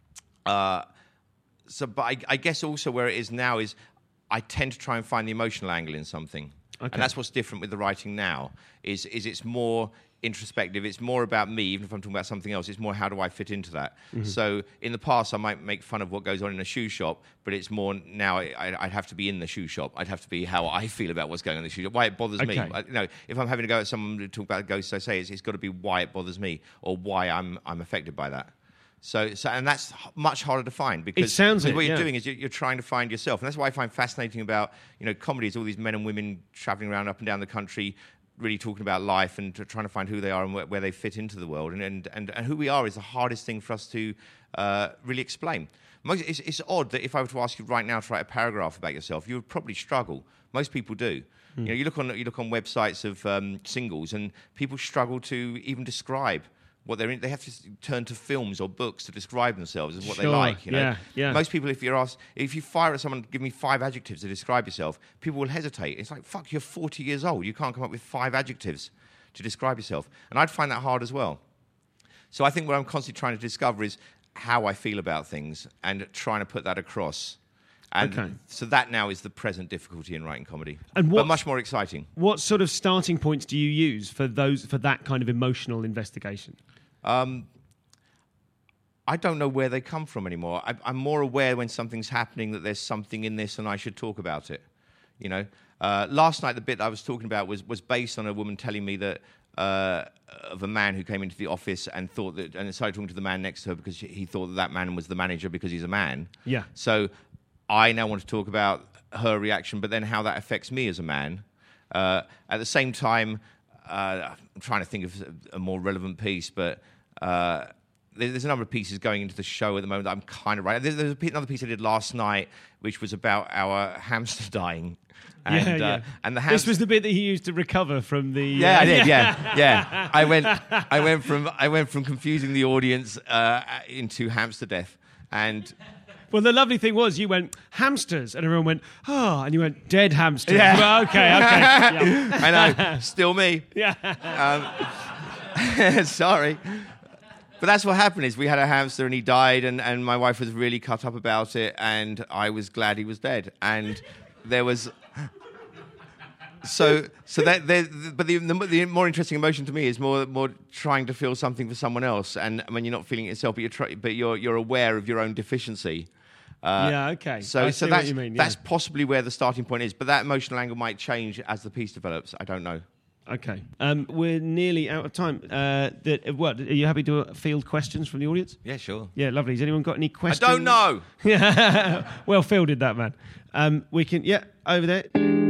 Speaker 4: Uh, so, but I, I guess also where it is now is I tend to try and find the emotional angle in something.
Speaker 5: Okay.
Speaker 4: And that's what's different with the writing now, is, is it's more introspective. It's more about me, even if I'm talking about something else. It's more how do I fit into that.
Speaker 5: Mm-hmm.
Speaker 4: So in the past, I might make fun of what goes on in a shoe shop, but it's more now I, I'd have to be in the shoe shop. I'd have to be how I feel about what's going on in the shoe shop, why it bothers me.
Speaker 5: Okay.
Speaker 4: I, you know, if I'm having to go at someone to talk about ghosts, I say it's, it's got to be why it bothers me or why I'm I'm affected by that. So, so and that's h- much harder to find, because
Speaker 5: It sounds
Speaker 4: because
Speaker 5: it,
Speaker 4: what you're
Speaker 5: yeah.
Speaker 4: doing is you're, you're trying to find yourself, and that's why I find fascinating about you know comedy is all these men and women traveling around up and down the country, really talking about life and to, trying to find who they are and where, where they fit into the world, and, and and and who we are is the hardest thing for us to uh, really explain. Most, it's, it's odd that if I were to ask you right now to write a paragraph about yourself, you would probably struggle. Most people do. You know, you look on you look on websites of um, singles, and people struggle to even describe what they're in. They have to turn to films or books to describe themselves as what
Speaker 5: Sure,
Speaker 4: they like. You know?
Speaker 5: yeah, yeah.
Speaker 4: Most people, if you're asked, if you fire at someone, give me five adjectives to describe yourself, people will hesitate. It's like, fuck, you're forty years old. You can't come up with five adjectives to describe yourself. And I'd find that hard as well. So I think what I'm constantly trying to discover is how I feel about things and trying to put that across. And
Speaker 5: Okay.
Speaker 4: so that now is the present difficulty in writing comedy,
Speaker 5: And
Speaker 4: but
Speaker 5: what's-
Speaker 4: much more exciting.
Speaker 5: What sort of starting points do you use for those for that kind of emotional investigation?
Speaker 4: Um, I don't know where they come from anymore. I, I'm more aware when something's happening that there's something in this and I should talk about it. You know, uh, last night the bit I was talking about was was based on a woman telling me that uh, of a man who came into the office and thought that and started talking to the man next to her because he thought that that man was the manager because he's a man.
Speaker 5: Yeah.
Speaker 4: So I now want to talk about her reaction, but then how that affects me as a man. Uh, at the same time, uh, I'm trying to think of a more relevant piece, but uh, there- there's a number of pieces going into the show at the moment that I'm kind of writing. There's, there's a pe- another piece I did last night, which was about our hamster dying. And,
Speaker 5: yeah, yeah.
Speaker 4: Uh, and the
Speaker 5: This
Speaker 4: hamster.
Speaker 5: was the bit that he used to recover from the.
Speaker 4: Yeah,
Speaker 5: uh,
Speaker 4: I did. Yeah, yeah. I went, I went from, I went from confusing the audience uh, into hamster death, and.
Speaker 5: Well, the lovely thing was you went hamsters, and everyone went oh, and you went dead hamsters.
Speaker 4: Yeah.
Speaker 5: Well, okay, okay. Yeah.
Speaker 4: I know, still me.
Speaker 5: yeah.
Speaker 4: Um, sorry. But that's what happened is we had a hamster and he died and, and my wife was really cut up about it and I was glad he was dead. And there was... So, so that, there, but the, the, the more interesting emotion to me is more, more trying to feel something for someone else. And when you're not feeling it yourself, but you're, try, but you're, you're aware of your own deficiency. Uh,
Speaker 5: Yeah, okay.
Speaker 4: So,
Speaker 5: I
Speaker 4: so
Speaker 5: see
Speaker 4: that's,
Speaker 5: what you mean, yeah.
Speaker 4: that's possibly where the starting point is. But that emotional angle might change as the piece develops. I don't know.
Speaker 5: Okay. Um, we're nearly out of time. Uh, that, what, are you happy to field questions from the audience?
Speaker 4: Yeah, sure.
Speaker 5: Yeah, lovely. Has anyone got any
Speaker 4: I
Speaker 5: questions?
Speaker 4: don't know.
Speaker 5: Yeah. Well fielded, that man. Um, we can, yeah, over there.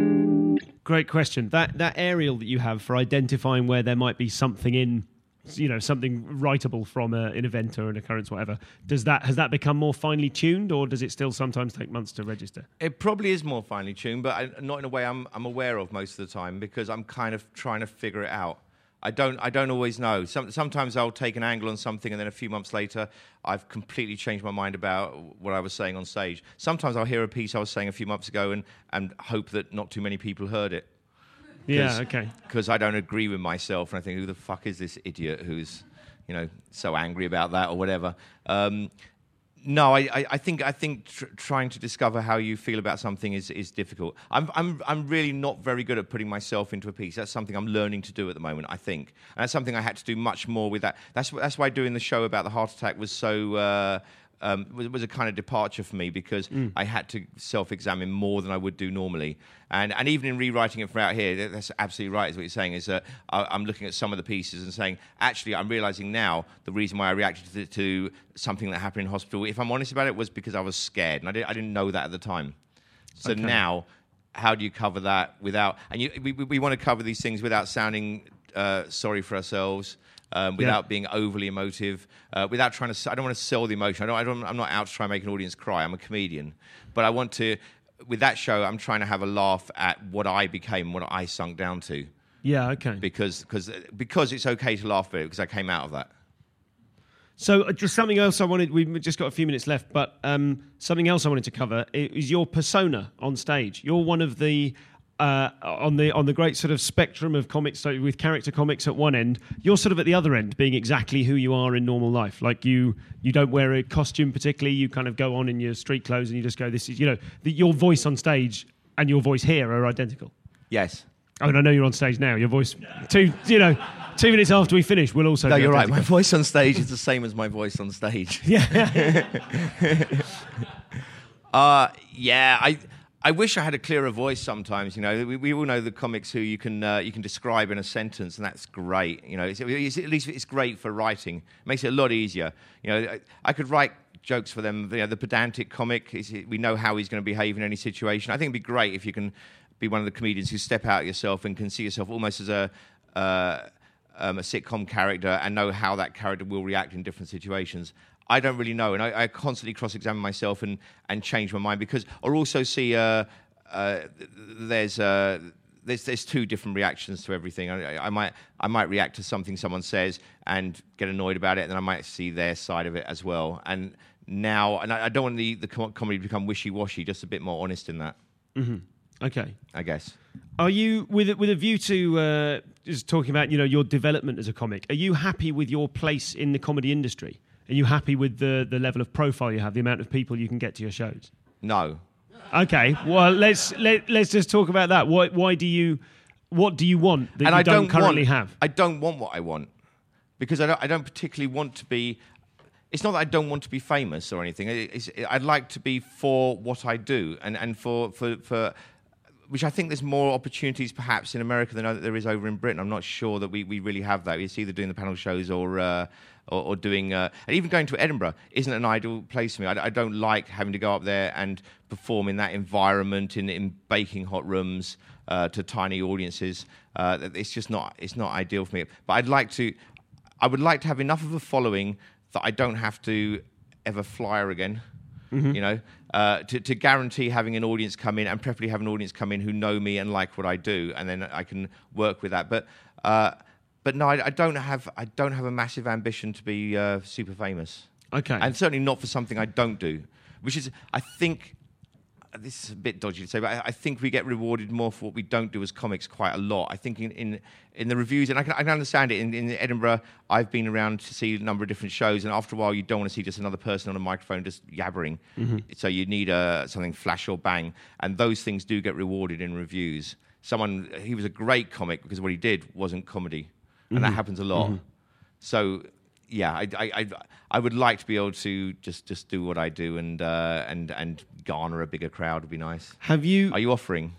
Speaker 5: Great question. That that aerial that you have for identifying where there might be something in, you know, something writable from a, an event or an occurrence, whatever. Does that has that become more finely tuned, or does it still sometimes take months to register?
Speaker 4: It probably is more finely tuned, but I, not in a way I'm, I'm aware of most of the time because I'm kind of trying to figure it out. I don't I don't always know. Some, sometimes I'll take an angle on something and then a few months later I've completely changed my mind about what I was saying on stage. Sometimes I'll hear a piece I was saying a few months ago and, and hope that not too many people heard it.
Speaker 5: Yeah, okay.
Speaker 4: Because I don't agree with myself and I think, who the fuck is this idiot who's, you know, so angry about that or whatever. Um, No, I, I, I think I think tr- trying to discover how you feel about something is, is difficult. I'm I'm I'm really not very good at putting myself into a piece. That's something I'm learning to do at the moment, I think, and that's something I had to do much more with that. That's that's why doing the show about the heart attack was so. Uh, Um, was, was a kind of departure for me because mm. I had to self-examine more than I would do normally, and and even in rewriting it from out here, that's absolutely right. Is what you're saying is that I, I'm looking at some of the pieces and saying, actually, I'm realizing now the reason why I reacted to, to something that happened in hospital, if I'm honest about it, was because I was scared, and I didn't I didn't know that at the time. So okay. Now, how do you cover that without? And you, we we want to cover these things without sounding uh, sorry for ourselves. Um, without yeah. being overly emotive, uh, without trying to, I don't want to sell the emotion. I don't, I don't, I'm not out to try and make an audience cry. I'm a comedian, but I want to. With that show, I'm trying to have a laugh at what I became, what I sunk down to.
Speaker 5: Yeah, okay.
Speaker 4: Because, because, because it's okay to laugh at it because I came out of that.
Speaker 5: So, uh, just something else I wanted. We've just got a few minutes left, but um, something else I wanted to cover is your persona on stage. You're one of the. Uh, on the on the great sort of spectrum of comics, so with character comics at one end, you're sort of at the other end, being exactly who you are in normal life. Like you, you don't wear a costume particularly. You kind of go on in your street clothes and you just go. This is, you know, the, your voice on stage and your voice here are identical.
Speaker 4: Yes.
Speaker 5: I mean, I know you're on stage now. Your voice, two, you know, two minutes after we finish, will also.
Speaker 4: No,
Speaker 5: be
Speaker 4: you're
Speaker 5: identical.
Speaker 4: right. My voice on stage is the same as my voice on stage.
Speaker 5: Yeah.
Speaker 4: uh, yeah. I. I wish I had a clearer voice sometimes. You know, we, we all know the comics who you can uh, you can describe in a sentence, and that's great. You know, it's, it's, at least it's great for writing. It makes it a lot easier. You know, I, I could write jokes for them. You know, the pedantic comic, is, we know how he's going to behave in any situation. I think it'd be great if you can be one of the comedians who step out yourself and can see yourself almost as a uh, um, a sitcom character and know how that character will react in different situations. I don't really know, and I, I constantly cross-examine myself and, and change my mind because I also see uh, uh, there's uh, there's there's two different reactions to everything. I, I might I might react to something someone says and get annoyed about it, and then I might see their side of it as well. And now, and I, I don't want the the comedy to become wishy-washy. Just a bit more honest in that.
Speaker 5: Mm-hmm. Okay,
Speaker 4: I guess.
Speaker 5: Are you with with a view to uh, just talking about you know your development as a comic? Are you happy with your place in the comedy industry? Are you happy with the, the level of profile you have, the amount of people you can get to your shows?
Speaker 4: No.
Speaker 5: Okay, well, let's let, let's just talk about that. Why, why do you, what do you want that
Speaker 4: and
Speaker 5: you
Speaker 4: I
Speaker 5: don't,
Speaker 4: don't
Speaker 5: currently
Speaker 4: want,
Speaker 5: have?
Speaker 4: I don't want what I want because I don't, I don't particularly want to be... It's not that I don't want to be famous or anything. It's, I'd like to be for what I do and, and for, for, for... Which I think there's more opportunities perhaps in America than there is over in Britain. I'm not sure that we, we really have that. It's either doing the panel shows or... Uh, Or, or doing, uh, and even going to Edinburgh isn't an ideal place for me. I, I don't like having to go up there and perform in that environment, in, in baking hot rooms uh, to tiny audiences. Uh, it's just not, it's not ideal for me. But I'd like to, I would like to have enough of a following that I don't have to ever flyer again. Mm-hmm. You know, uh, to, to guarantee having an audience come in, and preferably have an audience come in who know me and like what I do, and then I can work with that. But. Uh, But no, I, I don't have. I don't have a massive ambition to be uh, super famous.
Speaker 5: Okay,
Speaker 4: and certainly not for something I don't do. Which is, I think, this is a bit dodgy to say, but I, I think we get rewarded more for what we don't do as comics quite a lot. I think in in, in the reviews, and I can, I can understand it. In, in Edinburgh, I've been around to see a number of different shows, and after a while, you don't want to see just another person on a microphone just yabbering. Mm-hmm. So you need uh, something flash or bang, and those things do get rewarded in reviews. Someone, he was a great comic because what he did wasn't comedy. And mm-hmm. that happens a lot. Mm-hmm. So, yeah, I, I, I, I would like to be able to just, just do what I do and uh, and and garner a bigger crowd. Would be nice.
Speaker 5: Have you?
Speaker 4: Are you offering?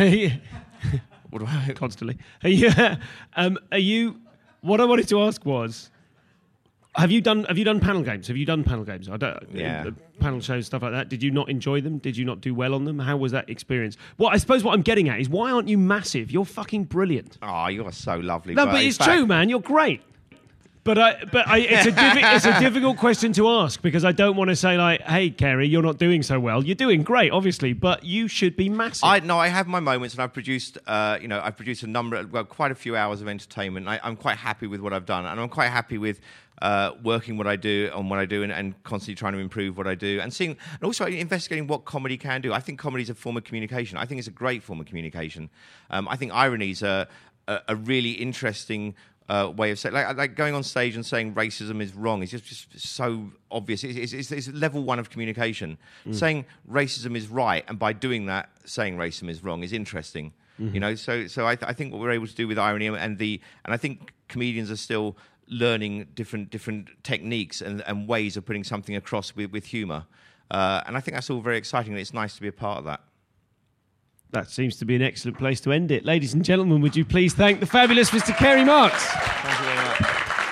Speaker 5: What do I constantly? Are you, um, are you? What I wanted to ask was, have you done? Have you done panel games? Have you done panel games? I don't.
Speaker 4: Yeah.
Speaker 5: Uh, panel shows, stuff like that. Did you not enjoy them? Did you not do well on them? How was that experience? Well, I suppose what I'm getting at is why aren't you massive? You're fucking brilliant.
Speaker 4: Oh, you are so lovely.
Speaker 5: No, but, but it's fact... true, man. You're great. But I, but I, it's a diffi- it's a difficult question to ask because I don't want to say like, "Hey, Kerry, you're not doing so well." You're doing great, obviously, but you should be massive.
Speaker 4: I no, I have my moments, and I've produced, uh, you know, I've produced a number, well, quite a few hours of entertainment. I, I'm quite happy with what I've done, and I'm quite happy with uh, working what I do on what I do, and, and constantly trying to improve what I do, and seeing, and also investigating what comedy can do. I think comedy is a form of communication. I think it's a great form of communication. Um, I think irony is a, a, a really interesting. Uh, way of saying, like, like going on stage and saying racism is wrong is just, just so obvious. It's, it's, it's level one of communication. Mm. Saying racism is right, and by doing that, saying racism is wrong is interesting. Mm-hmm. You know, so so I, th- I think what we're able to do with irony and the and I think comedians are still learning different different techniques and, and ways of putting something across with with humour, uh, and I think that's all very exciting. And it's nice to be a part of that.
Speaker 5: That seems to be an excellent place to end it. Ladies and gentlemen, would you please thank the fabulous Mister Kerry Marks?
Speaker 4: Thank you very much.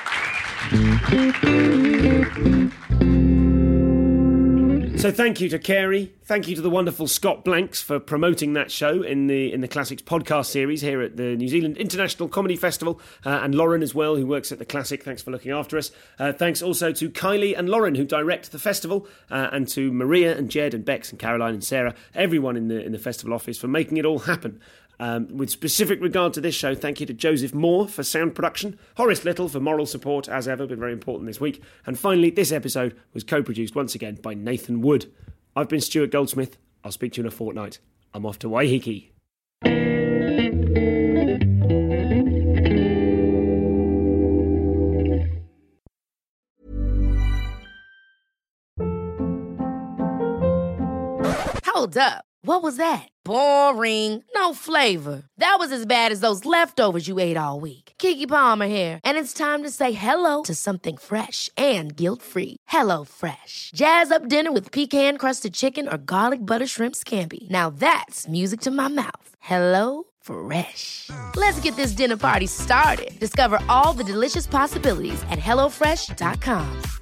Speaker 1: So thank you to Kerry. Thank you to the wonderful Scott Blanks for promoting that show in the in the Classics podcast series here at the New Zealand International Comedy Festival, uh, and Lauren as well, who works at the Classic. Thanks for looking after us. Uh, thanks also to Kylie and Lauren, who direct the festival, uh, and to Maria and Jed and Bex and Caroline and Sarah, everyone in the in the festival office for making it all happen. Um, with specific regard to this show, thank you to Joseph Moore for sound production, Horace Little for moral support, as ever, been very important this week. And finally, this episode was co-produced once again by Nathan Wood. I've been Stuart Goldsmith. I'll speak to you in a fortnight. I'm off to Waiheke.
Speaker 2: Hold up. What was that? Boring. No flavor. That was as bad as those leftovers you ate all week. Keke Palmer here, and it's time to say hello to something fresh and guilt-free. Hello Fresh. Jazz up dinner with pecan-crusted chicken or garlic butter shrimp scampi. Now that's music to my mouth. Hello Fresh. Let's get this dinner party started. Discover all the delicious possibilities at hello fresh dot com.